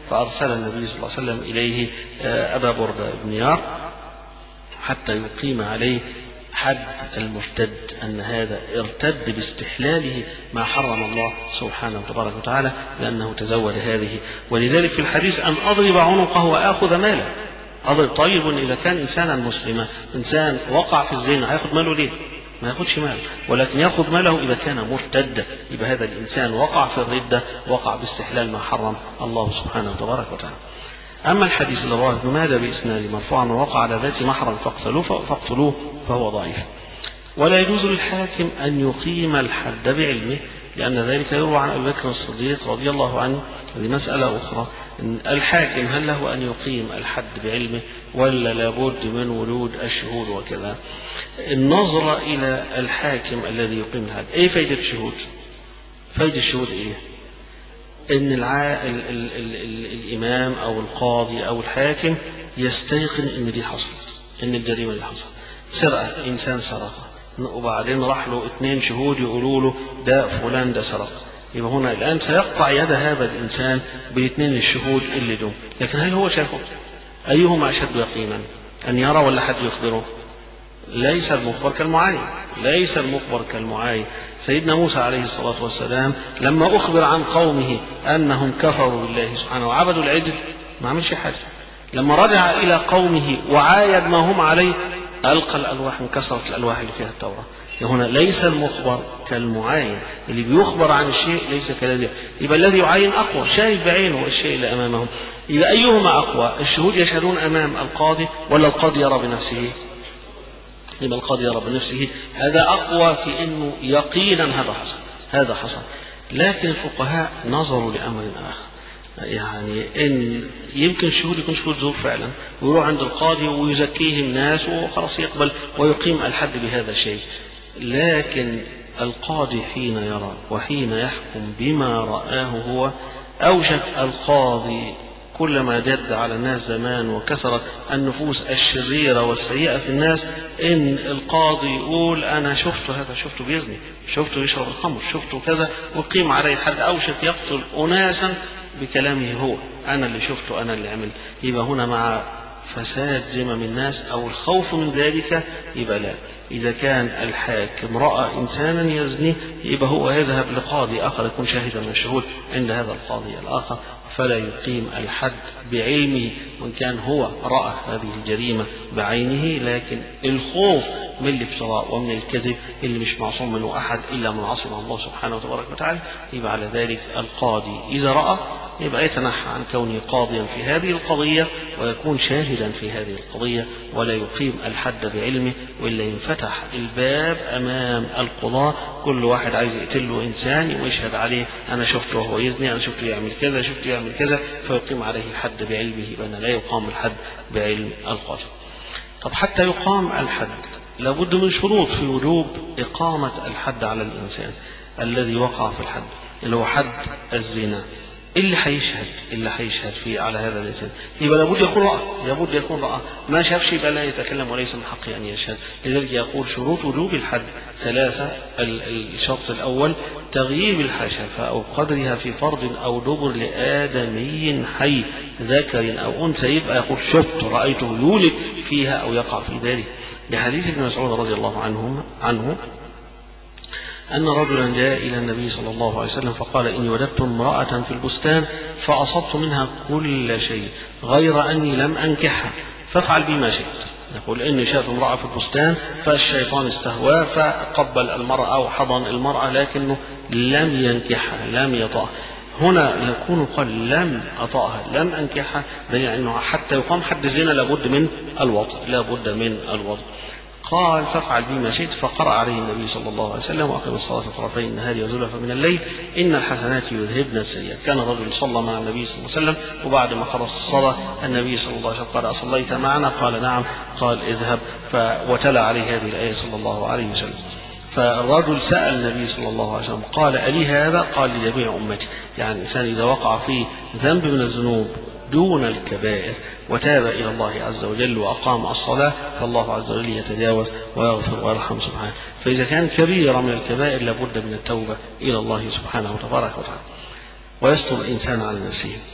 فأرسل النبي صلى الله عليه وسلم إليه أبا بردة بن يار حتى يقيم عليه حد المرتد، أن هذا ارتد باستحلاله ما حرم الله سبحانه وتبارك وتعالى لأنه تزود هذه. ولذلك في الحديث أن أضرب عنقه وآخذ ماله. أضرب طيب إذا كان إنسانا مسلما، إنسان وقع في الزنا هياخد ماله ليه؟ ما ياخدش ماله، ولكن ياخذ ماله إذا كان مرتدا. يبقى هذا الإنسان وقع في الردة، وقع باستحلال ما حرم الله سبحانه وتبارك وتعالى. أما الحديث الذي رواه ابن ماجه بإسناد مرفوعا ووقع على ذات محرم فاقتلوه فاقتلوه فهو ضعيف. ولا يجوز للحاكم أن يقيم الحد بعلمه، لأن ذلك يروى عن أبي بكر الصديق رضي الله عنه. هذه مسألة أخرى، إن الحاكم هل له أن يقيم الحد بعلمه ولا لابد من ولود الشهود وكذا؟ النظرة إلى الحاكم الذي يقيم الحد، إيه فايدة الشهود؟ فايدة الشهود إيه؟ إن الع... ال... ال... ال... ال... الإمام أو القاضي أو الحاكم يستيقن إن دي حصلت، إن الجريمة دي حصلت. سرقة، إنسان سرق وبعدين راح له اثنين شهود يقولوا له ده فلان ده سرق، يبقى هنا الآن سيقطع يد هذا الإنسان بالاثنين الشهود اللي دول. لكن هل هو شافه؟ أيهما أشد يقينا، أن يرى ولا حد يخبره؟ ليس المخبر كالمعاين، ليس المخبر كالمعاين. سيدنا موسى عليه الصلاة والسلام لما أخبر عن قومه أنهم كفروا بالله سبحانه وعبدوا العجل ما عملش حاجة. لما رجع إلى قومه وعايد ما هم عليه ألقى الألواح، انكسرت الألواح اللي فيها التوراة. هنا ليس المخبر كالمعاين، اللي بيخبر عن الشيء ليس كالذي. يبقى الذي يعاين أقوى، شايف بعينه الشيء اللي أمامه. يبقى أيهما أقوى؟ الشهود يشهدون أمام القاضي ولا القاضي يرى بنفسه؟ يبقى القاضي يرى بنفسه، هذا أقوى في إنه يقينا هذا حصل، هذا حصل. لكن الفقهاء نظروا لأمر آخر، يعني إن يمكن الشهود يكون شهود زور فعلا ويروح عند القاضي ويزكيه الناس وخلاص يقبل ويقيم الحد بهذا الشيء. لكن القاضي حين يرى وحين يحكم بما رآه هو، أوشك القاضي كلما جد على الناس زمان وكثرت النفوس الشريرة والسيئة في الناس، إن القاضي يقول أنا شفته هذا، شفته بيزني، شفته يشرب الخمر، شفته كذا، وقيم عليه حد. أوشك يقتل أناسا بكلامه هو، أنا اللي شفته، أنا اللي عمل. يبقى هنا مع فساد ذمم الناس أو الخوف من ذلك يبقى لا. إذا كان الحاكم رأى إنسانا يزني يبقى هو يذهب لقاضي آخر يكون شاهدا من الشهود عند هذا القاضي الآخر، فلا يقيم الحد بعلمه وإن كان هو رأى هذه الجريمة بعينه. لكن الخوف من الافتراء ومن الكذب اللي مش معصوم منه أحد إلا من عصم الله سبحانه وتبارك وتعالى، يبقى على ذلك القاضي إذا رأى يبقى يتنحى عن كونه قاضيا في هذه القضية ويكون شاهدا في هذه القضية، ولا يقيم الحد بعلمه، وإلا ينفتح الباب أمام القضاء، كل واحد عايز يقتل له إنسان ويشهد عليه أنا شفته وهو يزني، أنا شفته يعمل كذا، شفته يعمل كذا، فيقيم عليه الحد بعلمه، بأن لا يقام الحد بعلم القاضي. طب حتى يقام الحد لابد من شروط في وجوب إقامة الحد على الإنسان الذي وقع في الحد، اللي هو حد الزنا. اللي هيشهد اللي هيشهد فيه على هذا الإنسان يبقى لابد يكون رأى، لابد يكون رأى، ما شافش يبقى لا يتكلم وليس من حقه أن يشهد. لذلك يقول شروط وجوب الحد ثلاثة. الشرط الأول تغييب الحشفة أو قدرها في فرض أو دبر لآدمي حي ذكر أو أنثى، يبقى يقول شفت رأيته يولد فيها أو يقع في ذلك. لحديث ابن مسعود رضي الله عنه عنه أن رجلا جاء إلى النبي صلى الله عليه وسلم فقال إني وجدت امرأة في البستان فأصبت منها كل شيء غير أني لم أنكحها فافعل بي ما شئت. يقول إني شاف امرأة في البستان فالشيطان استهواه فقبل المرأة وحضن المرأة لكنه لم ينكحها، لم يطأها. هنا يكون قال لم أطأها، لم أنكحها، دليل أنه حتى يقام حد الزنا لابد من الوطء، لابد من الوطء. قال فافعل بي ما شئت. فقرأ عليه النبي صلى الله عليه وسلم وأقم الصلاة طرفي النهار وزلفا من الليل إن الحسنات يذهبن السيئات. كان رجل صلى مع النبي صلى الله عليه وسلم وبعد ما خلص الصلاة النبي صلى الله عليه وسلم قال أصليت معنا؟ قال نعم. قال اذهب. وتلا عليه هذه الآية صلى الله عليه وسلم. فالرجل سأل النبي صلى الله عليه وسلم قال ألي هذا؟ قال لجميع أمتي. يعني الإنسان إذا وقع في ذنب من الذنوب دون الكبائر وتاب إلى الله عز وجل وأقام الصلاة فالله عز وجل يتجاوز ويغفر ويرحم سبحانه. فإذا كان كبيرة من الكبائر لابد من التوبة إلى الله سبحانه وتبارك وتعالى ويستر الإنسان على نفسه.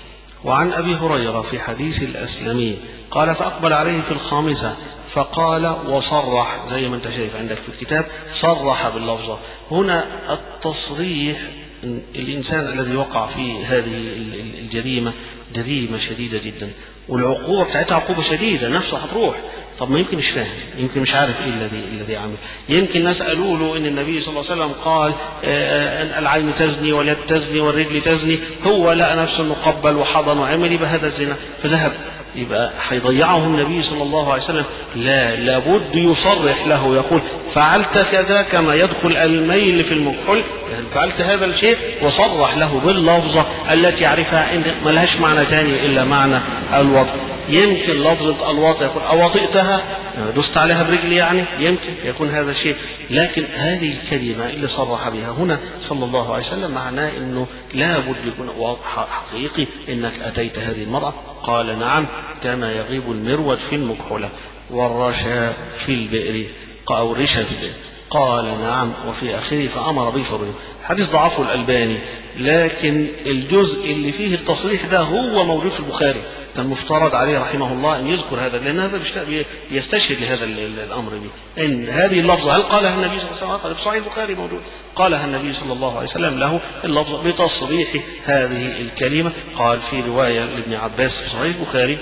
وعن أبي هريرة في حديث الأسلمي قال فأقبل عليه في الخامسة فقال وصرح، زي ما أنت شايف عندك في الكتاب صرح باللفظة. هنا التصريح، الإنسان الذي وقع في هذه الجريمة جريمة شديدة جدا، والعقوبة بتاعتها عقوبة شديدة، نفسه هتروح. طب ما يمكن مش فاهم، يمكن مش عارف ايه الذي الذي عمل. يمكن ناس قالوا له ان النبي صلى الله عليه وسلم قال آه العين تزني واليد تزني والرجل تزني، هو لقى نفسه انه قبل وحضن وعمل، يبقى هذا الزنا فذهب، يبقى هيضيعه النبي صلى الله عليه وسلم. لا، لابد يصرح له، يقول فعلت كذا، كما يدخل الميل في المكحل، يعني فعلت هذا الشيء، وصرح له باللفظة التي يعرفها ان ما لهاش معنى ثاني الا معنى الوضع. يمكن لفظة الوطء يقول أوطئتها، دست عليها برجلي، يعني يمكن يكون هذا الشيء، لكن هذه الكلمة اللي صرح بها هنا صلى الله عليه وسلم معناه أنه لا بد يكون واضح حقيقي أنك أتيت هذه المرأة. قال نعم، كما يغيب المرود في المكحلة والرشا في البئر أو رشا في البئر. قال نعم، وفي آخره فأمر بفرجه. حديث ضعفه الألباني، لكن الجزء اللي فيه التصريح ده هو موجود في البخاري، كان مفترض عليه رحمه الله أن يذكر هذا، لأن هذا يستشهد لهذا الأمر به، إن هذه اللفظة هل قالها النبي صلى الله عليه وسلم؟ قال في صحيح البخاري موجود، قالها النبي صلى الله عليه وسلم له اللفظة بتصريح هذه الكلمة. قال في رواية لابن عباس في صحيح البخاري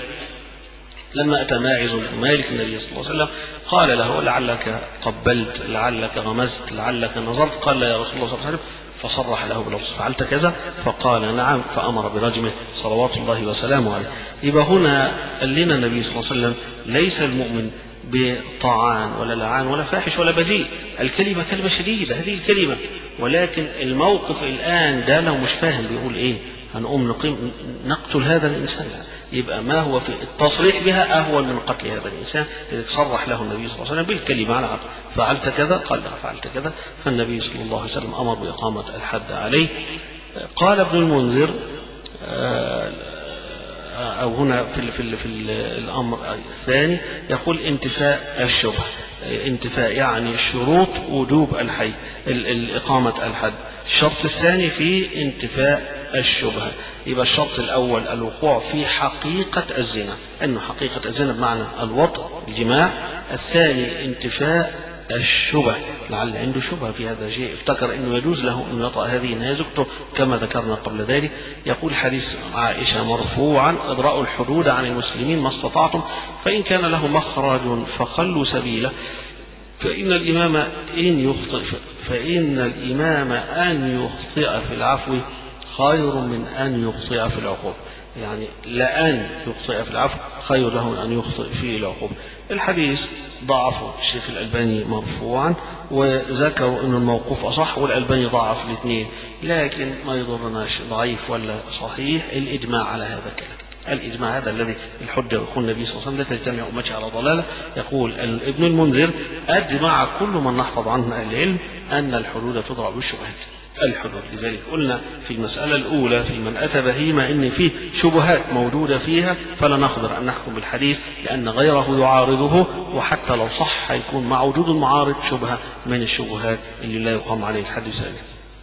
لما أتى ماعز مالك النبي صلى الله عليه وسلم قال له لعلك قبلت، لعلك غمزت، لعلك نظرت، قال لا يا رسول الله صلى الله عليه وسلم، فصرح له بلفظ فعلت كذا، فقال نعم، فأمر برجمه صلوات الله وسلامه عليه. يبقى هنا قال لنا النبي صلى الله عليه وسلم ليس المؤمن بطعان ولا لعان ولا فاحش ولا بذيء، الكلمة كلمة شديدة هذه الكلمة، ولكن الموقف الآن ده لو مش فاهم بيقول إيه، هنقوم نقيم نقتل هذا الإنسان، يبقى ما هو في التصريح بها أهون من قتل هذا الإنسان. إذا صرح له النبي صلى الله عليه وسلم بالكلمة على عقل فعلت كذا، قال لا فعلت كذا، فالنبي صلى الله عليه وسلم أمر بإقامة الحد عليه. قال ابن المنذر أو هنا في في في الأمر الثاني يقول انتفاء الشبهة، انتفاء يعني شروط وجوب الحي الإقامة الحد. الشرط الثاني في انتفاء الشبهة، يبقى الشرط الأول الوقوع في حقيقة الزنا، أنه حقيقة الزنا بمعنى الوطء الجماع. الثاني انتفاء الشبه، لعل عنده شبهة في هذا الشيء، افتكر أنه يجوز له أن يطأ هذه إنها زوجته كما ذكرنا قبل ذلك. يقول حديث عائشة مرفوعا اضرأوا الحدود عن المسلمين ما استطعتم، فإن كان له مخرج فخلوا سبيله، فإن الإمام إن يخطئ فإن الإمام أن يخطئ في العفو خير من أن يخطئ في العقوبة، يعني لأن يخطئ في العفو خير له من أن يخطئ في العقوبة. الحديث ضعفه الشيخ الألباني مرفوعا، وذكروا أن الموقوف أصح، والألباني ضعف الاثنين، لكن ما يضرناش ضعيف ولا صحيح، الإجماع على هذا الكلام، الإجماع هذا الذي الحجة، يقول النبي صلى الله عليه وسلم لا تجتمع أمتي على ضلالة. يقول ابن المنذر أجمع كل من نحفظ عنه أهل العلم أن الحدود تضرع بالشبهات الحدود. لذلك قلنا في المسألة الأولى في من أتى بهيمة إن فيه شبهات موجودة فيها فلا نقدر أن نحكم بالحديث لأن غيره يعارضه، وحتى لو صح يكون مع وجود المعارض شبهة من الشبهات اللي لا يقام عليه الحد سائل.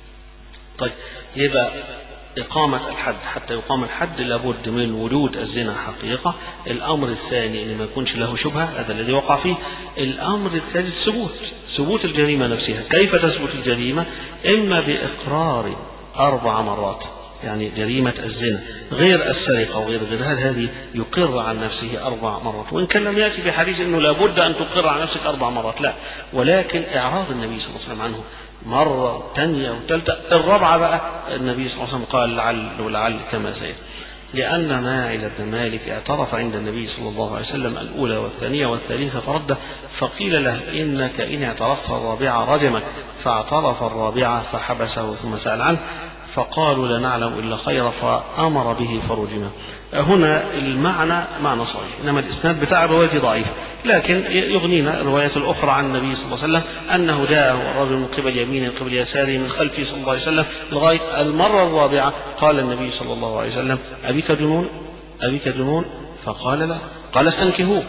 طيب، يبقى إقامة الحد، حتى يقام الحد لابد من وجود الزنا حقيقة. الأمر الثاني أن ما يكونش له شبهة، هذا الذي وقع فيه. الأمر الثالث ثبوت ثبوت الجريمة نفسها. كيف تثبت الجريمة؟ إما بإقرار أربع مرات، يعني جريمة الزنا غير السرقة وغير غيرها، هذه يقر عن نفسه أربع مرات، وإن كان لم يأتي في حديث أنه لابد أن تقر عن نفسك أربع مرات، لا، ولكن إعراض النبي صلى الله عليه وسلم عنه مرة ثانية وثالثة، الرابعة بقى النبي صلى الله عليه وسلم قال لعل ولعل كما سيأتي، لأن ماعز بن مالك اعترف عند النبي صلى الله عليه وسلم الأولى والثانية والثالثة فرده، فقيل له إنك إن اعترفت الرابعة رجمك، فاعترف الرابعة فحبسه ثم سأل عنه، فقالوا لا نعلم إلا خيرا، فأمر به فرجمه. هنا المعنى معنى صحيح، إنما الإسناد بتاع الرواية ضعيف، لكن يغنينا الروايات الأخرى عن النبي صلى الله عليه وسلم أنه جاءه الرجل من قبل يمينه من قبل يساره من خلفه صلى الله عليه وسلم لغاية المرة الرابعة، قال النبي صلى الله عليه وسلم أبيك جنون أبيك جنون فقال لا، قال استنكهوه.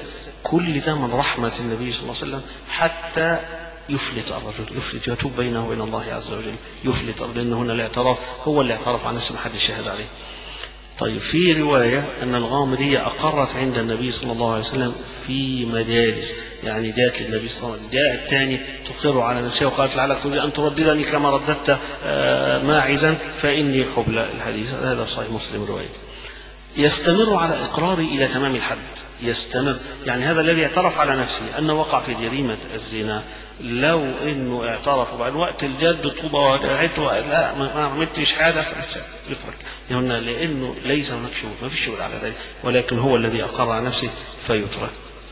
كل ده من رحمة النبي صلى الله عليه وسلم حتى يفلت الرجل، يفلت ويتوب بينه وبين الله عز وجل، يفلت، لأن هنا الاعتراف هو اللي اعترف عن نفسه، ما حد شهد عليه. طيب في رواية أن الغامدية أقرت عند النبي صلى الله عليه وسلم في مجالس، يعني جاءت للنبي صلى الله عليه وسلم، جاء الثاني تقر على نفسها وقالت لعلك تريد أن ترددني كما رددت ماعزا فإني حبلى. الحديث هذا صحيح مسلم رواية. يستمر على إقراره إلى تمام الحد، يستمر، يعني هذا الذي اعترف على نفسه أنه وقع في جريمة الزنا، لو إنه اعترف وبعد وقت الجد طوبة ودعته لا ما عملتش حاجة يفرق، يعني لأنه ليس هناك شهود، ما فيش شهود على ذلك، ولكن هو الذي أقر على نفسه فيترك.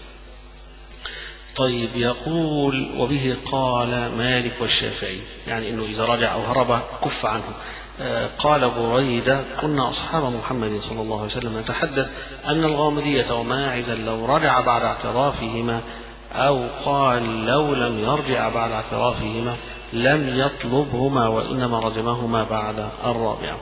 طيب يقول وبه قال مالك والشافعي، يعني إنه إذا رجع أو هرب كف عنه. قال بريدة كنا أصحاب محمد صلى الله عليه وسلم نتحدث أن الغامدية وماعزا لو رجع بعد اعترافهما، أو قال لو لم يرجع بعد اعترافهما لم يطلبهما وإنما رجمهما بعد الرابعة.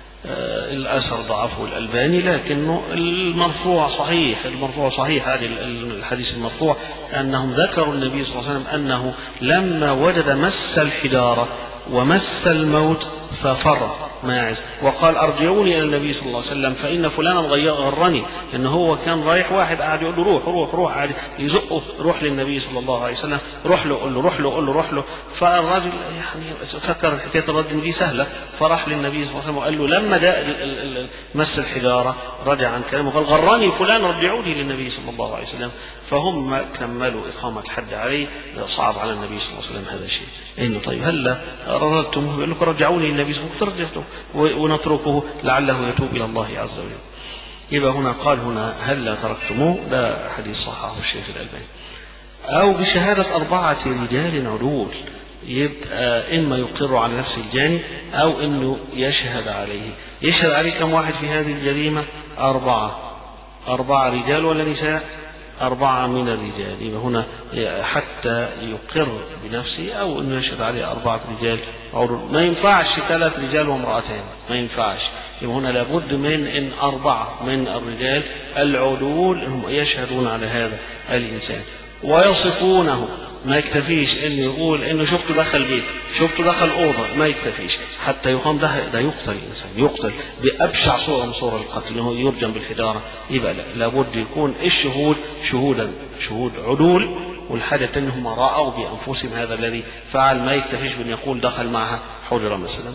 الأثر ضعفه الألباني، لكنه المرفوع صحيح، المرفوع صحيح. هذا الحديث المرفوع أنهم ذكروا النبي صلى الله عليه وسلم أنه لما وجد مس الحجارة ومس الموت ففر ماعز وقال أرجعوني إلى النبي صلى الله عليه وسلم فإن فلانا غرني، إن هو كان رايح واحد قاعد يقول له روح روح روح، قاعد يزقه روح للنبي صلى الله عليه وسلم، روح له قل له روح له قل له روح له. فالراجل يعني فكر حكاية الرد دي سهلة، فراح للنبي صلى الله عليه وسلم وقال له لما جاء مس الحجارة رجع عن كلامه قال غرني فلان رجعوني للنبي صلى الله عليه وسلم. فهم كملوا إقامة الحد عليه، صعب على النبي صلى الله عليه وسلم هذا الشيء. إنه طيب هلا رددتموه يقول لكم رجعوني للنبي صلى الله عليه وسلم ونتركه لعله يتوب إلى الله عز وجل. يبقى هنا قال هنا هلا تركتموه، ده حديث صححه الشيخ الألباني. أو بشهادة أربعة رجال عدول، يبقى إما يقر على نفس الجاني أو إنه يشهد عليه. يشهد عليه كم واحد في هذه الجريمة؟ أربعة، أربعة رجال ولا نساء؟ أربعة من الرجال. يبقى هنا حتى يقر بنفسه أو إنه يشهد عليه أربعة رجال عدول. ما ينفعش ثلاث رجال وامرأتين، ما ينفعش. يبقى هنا لابد من إن أربعة من الرجال العدول هم يشهدون على هذا الإنسان ويصفونه. ما يكتفيش إن يقول إنه شفته دخل بيت، شفته دخل أوضة، ما يكتفيش حتى يقام ده ده يقتل الإنسان، يقتل بأبشع صورة من صور القتل، إنه يرجم بالحجارة. يبقى لابد يكون الشهود شهودا شهود عدول. والحاجة الثانية هم رأوا بأنفسهم هذا الذي فعل، ما يكتفيش بأن يقول دخل معها حجرة مثلا،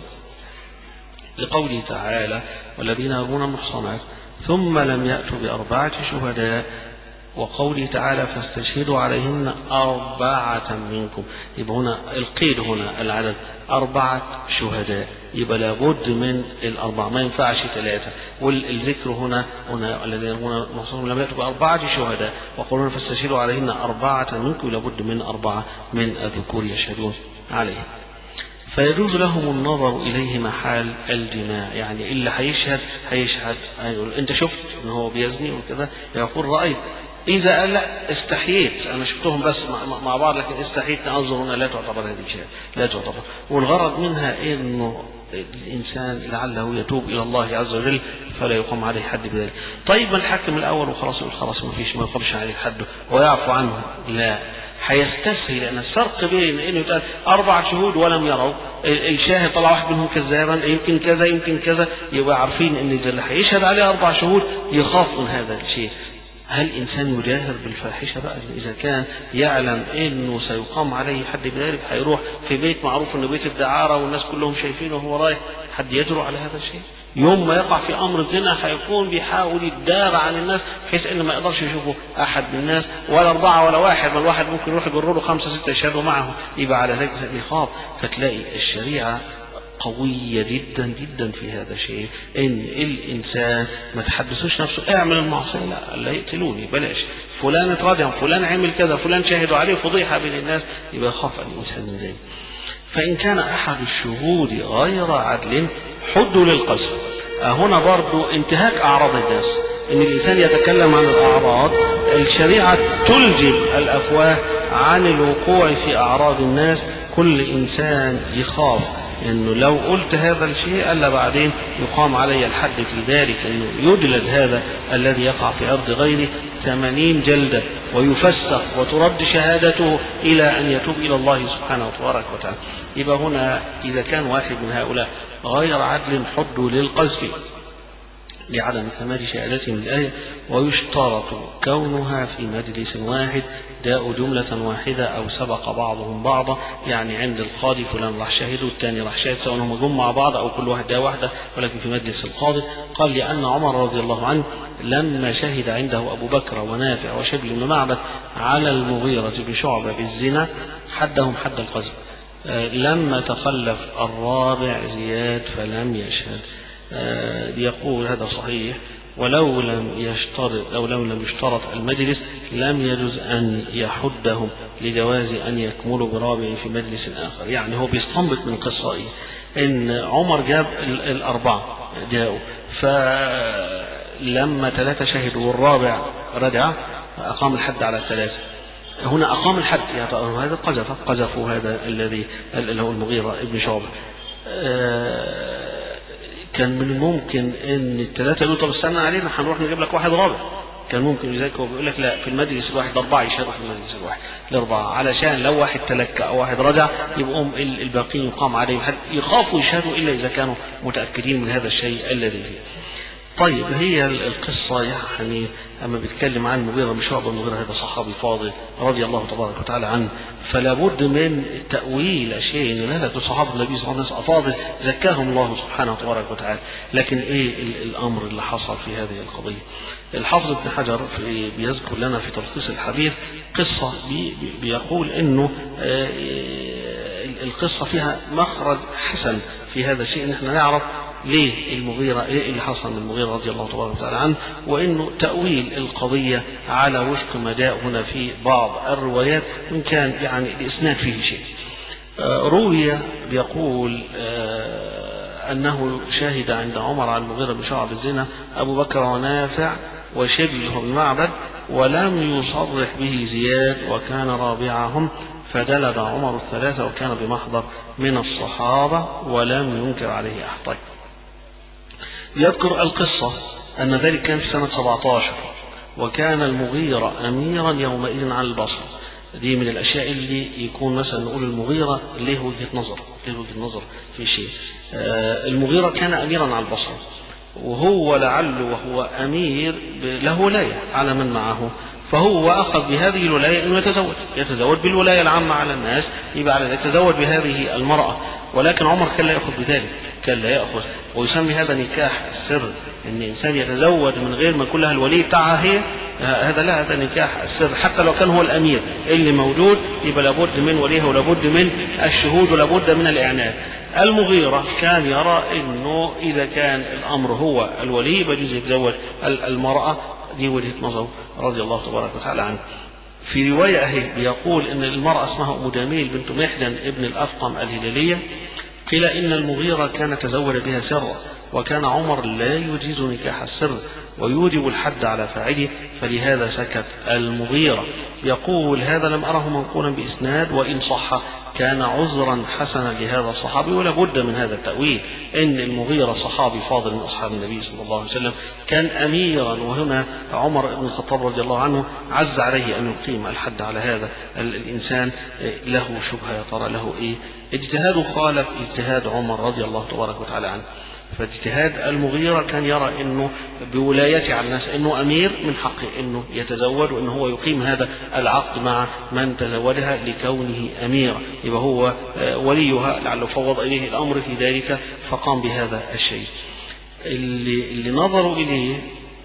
لقوله تعالى والذين يرمون المحصنات ثم لم يأتوا بأربعة شهداء، وقوله تعالى فاستشهدوا عليهن أربعة منكم. يبقى هنا القيد هنا العدد أربعة شهداء، يبقى لابد من الأربعة، ما ينفعش ثلاثة. والذكر هنا هنا الذين يرمون المحصنات لم يأتوا بأربعة شهداء وقولون فاستشهدوا عليهن أربعة منكم، لابد من أربعة من الذكور يشهدون عليه. فيجوز لهم النظر إليه محال الجماع، يعني اللي هيشهد هيشهد هيقول أنت شفت إن هو بيزني وكذا، يقول رأيت. إذا قال لا استحييت أنا شفتهم بس مع بعض لكن استحييت أنظر هنا، لا تعتبر هذه شيء، لا تعتبر. والغرض منها إنه الإنسان لعله يتوب إلى الله عز وجل فلا يقام عليه حد بذلك. طيب ما الحكم الأول وخلاص يقول خلاص ما فيش ما يقامش عليه حد ويعفو عنه؟ لا، هيستسهل. لأن الفرق بين إنه يتقال أربع شهود ولم يروا، الشاهد طلع واحد منهم كذابا يمكن كذا يمكن كذا، يبقى عارفين إن اللي هيشهد عليه أربع شهود يخاف من هذا الشيء. هل إنسان يجاهر بالفاحشة بقى؟ إذا كان يعلم إنه سيقام عليه حد بذلك هيروح في بيت معروف إنه بيت الدعارة والناس كلهم شايفينه وهو رايح، حد يجرؤ على هذا الشيء؟ يوم ما يقع في أمر الزنا هيكون بيحاول يدار عن الناس بحيث إنه ما يقدرش يشوفه أحد من الناس، ولا أربعة ولا واحد، بل الواحد ممكن يروح يجر له خمسة ستة يشهدوا معه، يبقى على ذلك يخاف. فتلاقي الشريعة قوية جدا جدا في هذا الشيء، إن الإنسان ما تحدثوش نفسه اعمل المعصية، لا لا يقتلوني بلاش، فلان اترجم، فلان عمل كذا، فلان شاهدوا عليه فضيحة بين الناس، يبقى خاف الإنسان من ذلك. فإن كان أحد الشهود غير عدل حدوا للقذف. هنا برضو انتهاك أعراض الناس، إن الإنسان يتكلم عن الأعراض، الشريعة تلجم الأفواه عن الوقوع في أعراض الناس. كل إنسان يخاف إنه لو قلت هذا الشيء ألا بعدين يقام علي الحد في ذلك، إنه يجلد هذا الذي يقع في أرض غيره ثمانين جلدة ويفسخ وترد شهادته إلى أن يتوب إلى الله سبحانه وتبارك وتعالى. يبقى هنا إذا كان واحد من هؤلاء غير عدل حد للقذف. لعدم كمال شهادتهم للآية، ويشترط كونها في مجلس واحد داء جملة واحدة أو سبق بعضهم بعضا، يعني عند القاضي فلان راح شاهد والثاني راح شاهد، سواء هم جم مع بعض أو كل واحد داء واحدة ولكن في مجلس القاضي. قال لأن عمر رضي الله عنه لما شهد عنده أبو بكر ونافع وشبل بن معبد على المغيرة بن شعبة بالزنا حدهم حد القذف، لما تخلف الرابع زياد فلم يشهد. يقول هذا صحيح، ولو لم يشترط أو لو لم يشترط المجلس لم يجوز أن يحدهم لجواز أن يكملوا برابع في مجلس آخر. يعني هو بيستنبط من قصة إيه؟ إن عمر جاب الأربعة جاءوا، فلما ثلاثة شهدوا والرابع رجع أقام الحد على الثلاثة. هنا أقام الحد، يعني هذا قذف قذفوا هذا الذي اللي هو المغيرة ابن شعبة. كان من الممكن ان الثلاثه يقولوا طب استنى علينا هنروح نجيب لك واحد رابع، كان ممكن يذاكر وبيقول لك لا، في المجلس الواحد اربعه يشهدوا في المجلس الواحد الاربعه، علشان لو واحد تلكى او واحد رجع يبقوا الباقيين يقام عليهم حد، يخافوا يشهدوا الا اذا كانوا متاكدين من هذا الشيء الذي فيه. طيب هي القصة يعني أما بيتكلم عن المغيرة بن شعبة، المغيرة هذا صحابي فاضل رضي الله تبارك وتعالى عنه، فلا بد من تأويل أشياء إن لا صحابة النبي صلى الله عليه وسلم أفاضل زكاهم الله سبحانه وتبارك وتعالى. لكن إيه الأمر اللي حصل في هذه القضية؟ الحافظ ابن حجر بيذكر لنا في تلخيص الحديث قصة بيقول إنه القصة فيها مخرج حسن في هذا الشيء، إن احنا نعرف ليه المغيرة ايه اللي حصل من المغيرة رضي الله تبارك وتعالى عنه، وانه تأويل القضية على وفق ما جاء هنا في بعض الروايات وان كان يعني الاسناد فيه شيء. آه روي بيقول آه انه شهد عند عمر على المغيرة بن شعبة بالزنا ابو بكر ونافع وشبله بن معبد ولم يصرح به زياد وكان رابعهم، فجلد عمر الثلاثة وكان بمحضر من الصحابة ولم ينكر عليه أحد. طيب يذكر القصة أن ذلك كان في سنة سبعة عشر، وكان المغيرة أميرا يومئذ على البصرة. دي من الأشياء اللي يكون مثلا نقول المغيرة له وجهة نظر له وجهة نظر في شيء. آه المغيرة كان أميرا على البصرة، وهو لعله وهو أمير له ولاية على من معه، فهو أخذ بهذه الولاية أنه يتزوج يتزوج بالولاية العامة على الناس، يبقى على يتزوج بهذه المرأة. ولكن عمر كان لا يأخذ بذلك، كان لا يأخذ، ويسمي هذا نكاح السر، إن إنسان يتزوج من غير ما كلها الولي بتاعها هي، هذا لا، هذا نكاح السر. حتى لو كان هو الأمير اللي موجود يبقى لابد من وليها ولابد من الشهود ولابد من الإعنان. المغيرة كان يرى إنه إذا كان الأمر هو الولي يجوز يتزوج المرأة، دي وجهة نظره رضي الله تبارك وتعالى عنه. في رواية أهي بيقول إن المرأة اسمها أم جميل بنت محجن ابن الأفقم الهلالية، قيل إن المغيرة كان تزوج بها سرا، وكان عمر لا يجيز نكاح السر ويوجب الحد على فاعله، فلهذا سكت المغيرة. يقول هذا لم أره منقولا بإسناد، وإن صح كان عذرا حسنا لهذا الصحابي، ولا بد من هذا التأويل، إن المغيرة صحابي فاضل من أصحاب النبي صلى الله عليه وسلم، كان أميرا، وهنا عمر بن الخطاب رضي الله عنه عز عليه أن يقيم الحد على هذا الإنسان. له شبهة يا ترى له إيه؟ اجتهاده خالف اجتهاد عمر رضي الله تبارك وتعالى عنه. فاجتهاد المغيرة كان يرى انه بولايته على الناس انه امير من حقه انه يتزوج، وانه هو يقيم هذا العقد مع من تزوجها لكونه اميرا، يبقى هو وليها، لعله فوض اليه الامر في ذلك فقام بهذا الشيء. اللي, اللي نظروا اليه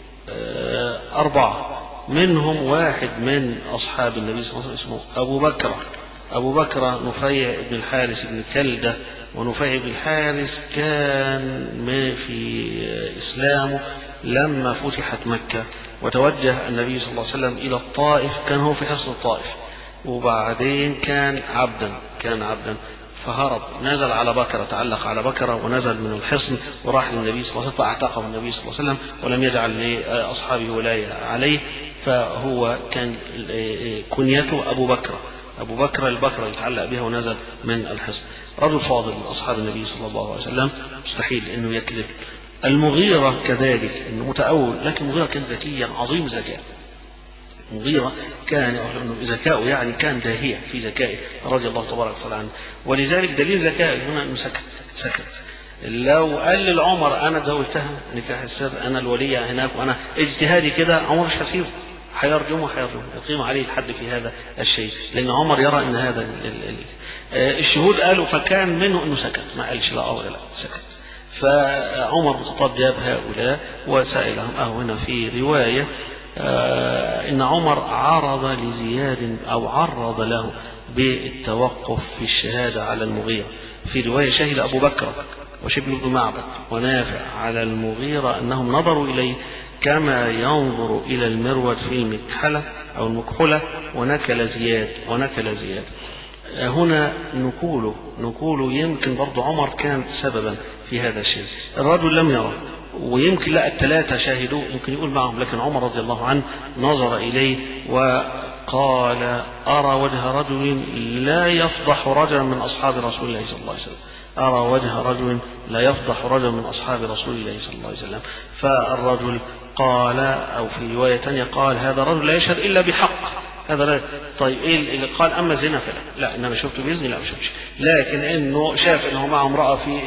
اربعة، منهم واحد من اصحاب النبي صلى الله عليه وسلم اسمه ابو بكر أبو بكر نفيع بن الحارث بن كلدة. ونفيع بن الحارث كان ما في إسلامه لما فتحت مكة وتوجه النبي صلى الله عليه وسلم إلى الطائف، كان هو في حصن الطائف، وبعدين كان عبدا كان عبدا فهرب، نزل على بكرة، تعلق على بكرة ونزل من الحصن وراح للنبي صلى الله عليه وسلم، فاعتقه النبي صلى الله عليه وسلم ولم يجعل لأصحابه ولاية عليه، فهو كان كنيته أبو بكر أبو بكر البكرة يتعلق بها ونزل من الحصن. رجل فاضل من أصحاب النبي صلى الله عليه وسلم، مستحيل أنه يكذب. المغيرة كذلك أنه متأول، لكن المغيرة كان ذكيا عظيم ذكاء. المغيرة كان ذكاؤه يعني كان داهية في ذكائه رضي الله تبارك وتعالى عنه، ولذلك دليل ذكائه هنا أنه سكت سكت لو قال للعمر أنا زوجتها نكاح السر، أنا الولية هناك وأنا اجتهادي كده، عمر مش هسيبه، هيرجمه هيرجمه يقيم عليه الحد في هذا الشيء، لأن عمر يرى أن هذا الشهود قالوا، فكان منه أنه سكت، ما قالش لا أو لا سكت. فعمر بن الخطاب جاب هؤلاء وسائلهم. أو هنا في رواية آه إن عمر عرض لزياد أو عرض له بالتوقف في الشهادة على المغيرة. في رواية شهد أبو بكر وشبل بن معبد ونافع على المغيرة أنهم نظروا إليه كما ينظر إلى المرود في المكحلة أو المكحلة، ونكل زياد ونكل زياد. هنا نقول نقول يمكن برضو عمر كان سببا في هذا الشيء. الرجل لم يرى، ويمكن لا الثلاثة شاهدوا ممكن يقول معهم، لكن عمر رضي الله عنه نظر إليه وقال أرى وجه رجل لا يفضح رجلا من أصحاب رسول الله صلى الله عليه وسلم، أرى وجه رجل لا يفضح رجلا من أصحاب رسول الله صلى الله عليه وسلم. فالرجل قال، أو في رواية ثانية قال هذا الرجل لا يشهد إلا بحق، هذا لا. طيب ايه اللي قال اما زنا فلا، لا انما شفته باذن لا ما شفتش، لكن انه شاف انه معه امراه في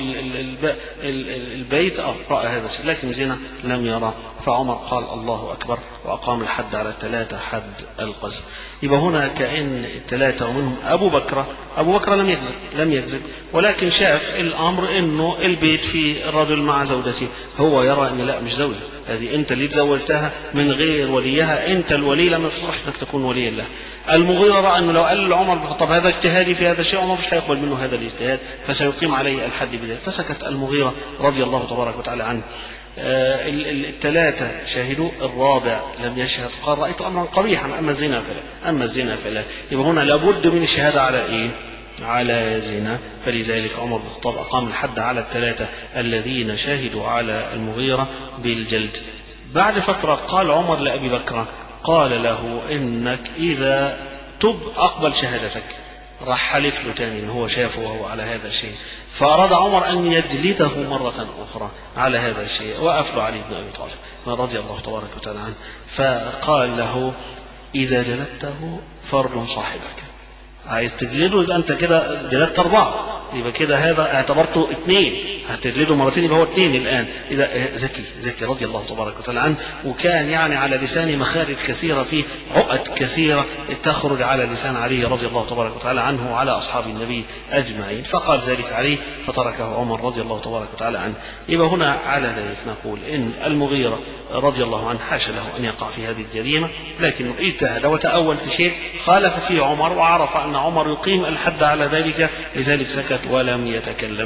البيت اه راى هذا الشيء، لكن زنا لم يرى. فعمر قال الله اكبر واقام الحد على الثلاثه، حد القذف. يبقى هنا كأن الثلاثه ومنهم ابو بكر، ابو بكر لم يكذب لم يكذب ولكن شاف الامر انه البيت في الرجل مع زوجته، هو يرى ان لا مش زوجه، هذه انت اللي تزوجتها من غير وليها، انت الولي لم يصلح انك تكون وليا له. المغيرة رأى انه لو قال لعمر بن الخطاب هذا اجتهادي في هذا الشيء، عمر مش هيقبل منه هذا الاجتهاد، فسيقيم عليه الحد بذلك. فسكت المغيرة رضي الله تبارك وتعالى عنه. آه الثلاثة شاهدوا، الرابع لم يشهد، قال رأيت أمرا قبيحا أما الزنا فلا، أما الزنا فلا. يبقى هنا لابد من الشهادة على إيه؟ على زنا. فلذلك عمر بن الخطاب أقام الحد على الثلاثة الذين شاهدوا على المغيرة بالجلد. بعد فترة قال عمر لأبي بكر، قال له إنك إذا تب أقبل شهادتك. راح حلف له تاني إن هو شافه وهو على هذا الشيء، فأراد عمر أن يجلده مرة أخرى على هذا الشيء. وقف له علي بن أبي طالب رضي الله تبارك وتعالى عنه، فقال له إذا جلدته فرد صاحبك، عايز تجلده يبقى أنت كده جلدت أربعة، يبقى كده هذا اعتبرته اثنين، هتجلده مرتين يبقى هو اثنين الآن. إذا ذكي ذكي رضي الله تبارك وتعالى عنه، وكان يعني على لسانه مخارج كثيرة، فيه عقد كثيرة تخرج على لسان علي رضي الله تبارك وتعالى عنه وعلى أصحاب النبي أجمعين، فقال ذلك عليه فتركه عمر رضي الله تبارك وتعالى عنه. يبقى هنا على ذلك نقول إن المغيرة رضي الله عنه حاشا له أن يقع في هذه الجريمة، لكنه اجتهد وتأول في شيء خالف فيه عمر، وعرف أن عمر يقيم الحد على ذلك، لذلك سكت ولم يتكلم.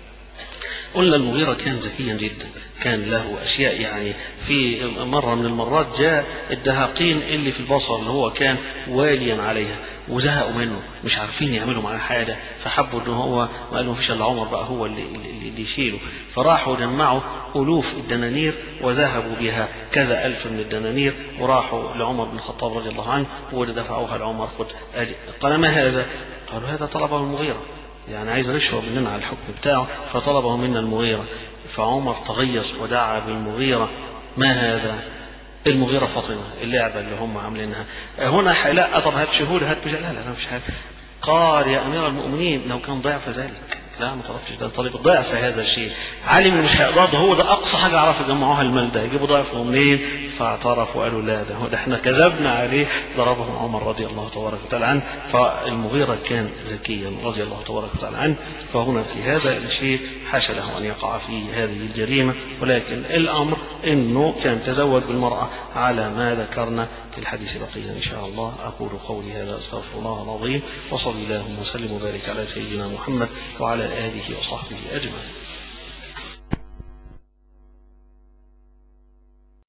قلنا المغيرة كان ذكيا جدا، كان له أشياء، يعني في مرة من المرات جاء الدهاقين اللي في البصر اللي هو كان واليا عليها وزهقوا منه، مش عارفين يعملوا معاه حاجة، فحبوا انه هو وقالوا مفيش الا عمر بقى هو اللي, اللي يشيله، فراحوا جمعوا ألوف الدنانير وذهبوا بها كذا ألف من الدنانير، وراحوا لعمر بن الخطاب رضي الله عنه ودفعوها لعمر. خد قال ما هذا؟ قالوا هذا طلبه المغيرة، يعني عايز رشوة مننا على الحكم بتاعه، فطلبه منا المغيرة. فعمر تغيظ ودعا بالمغيرة، ما هذا؟ المغيرة فاطمة، اللعبة اللي هم عاملينها هنا. لا طب هات شهود هات بجلال، لا لا مش هات. قال يا أمير المؤمنين لو كان ضعف ذلك، لا ما طلبتش، ده طالب ضعف هذا الشيء، علم مش هيقدر، هو ده أقصى حاجة عرف يجمعوها المال ده، يجيبوا ضعفه منين؟ فاعترفوا وقالوا لا ده هو ده احنا كذبنا عليه، ضربهم عمر رضي الله تبارك وتعالى عنه. فالمغيرة كان ذكيا رضي الله تبارك وتعالى عنه، فهنا في هذا الشيء حاشا له أن يقع في هذه الجريمة، ولكن الأمر إنه كان تزوج بالمرأة على ما ذكرنا في الحديث بقية إن شاء الله. أقول قولي هذا أستغفر الله العظيم، وصلى اللهم وسلم وبارك على سيدنا محمد وعلى آله وصحبه أجمعين.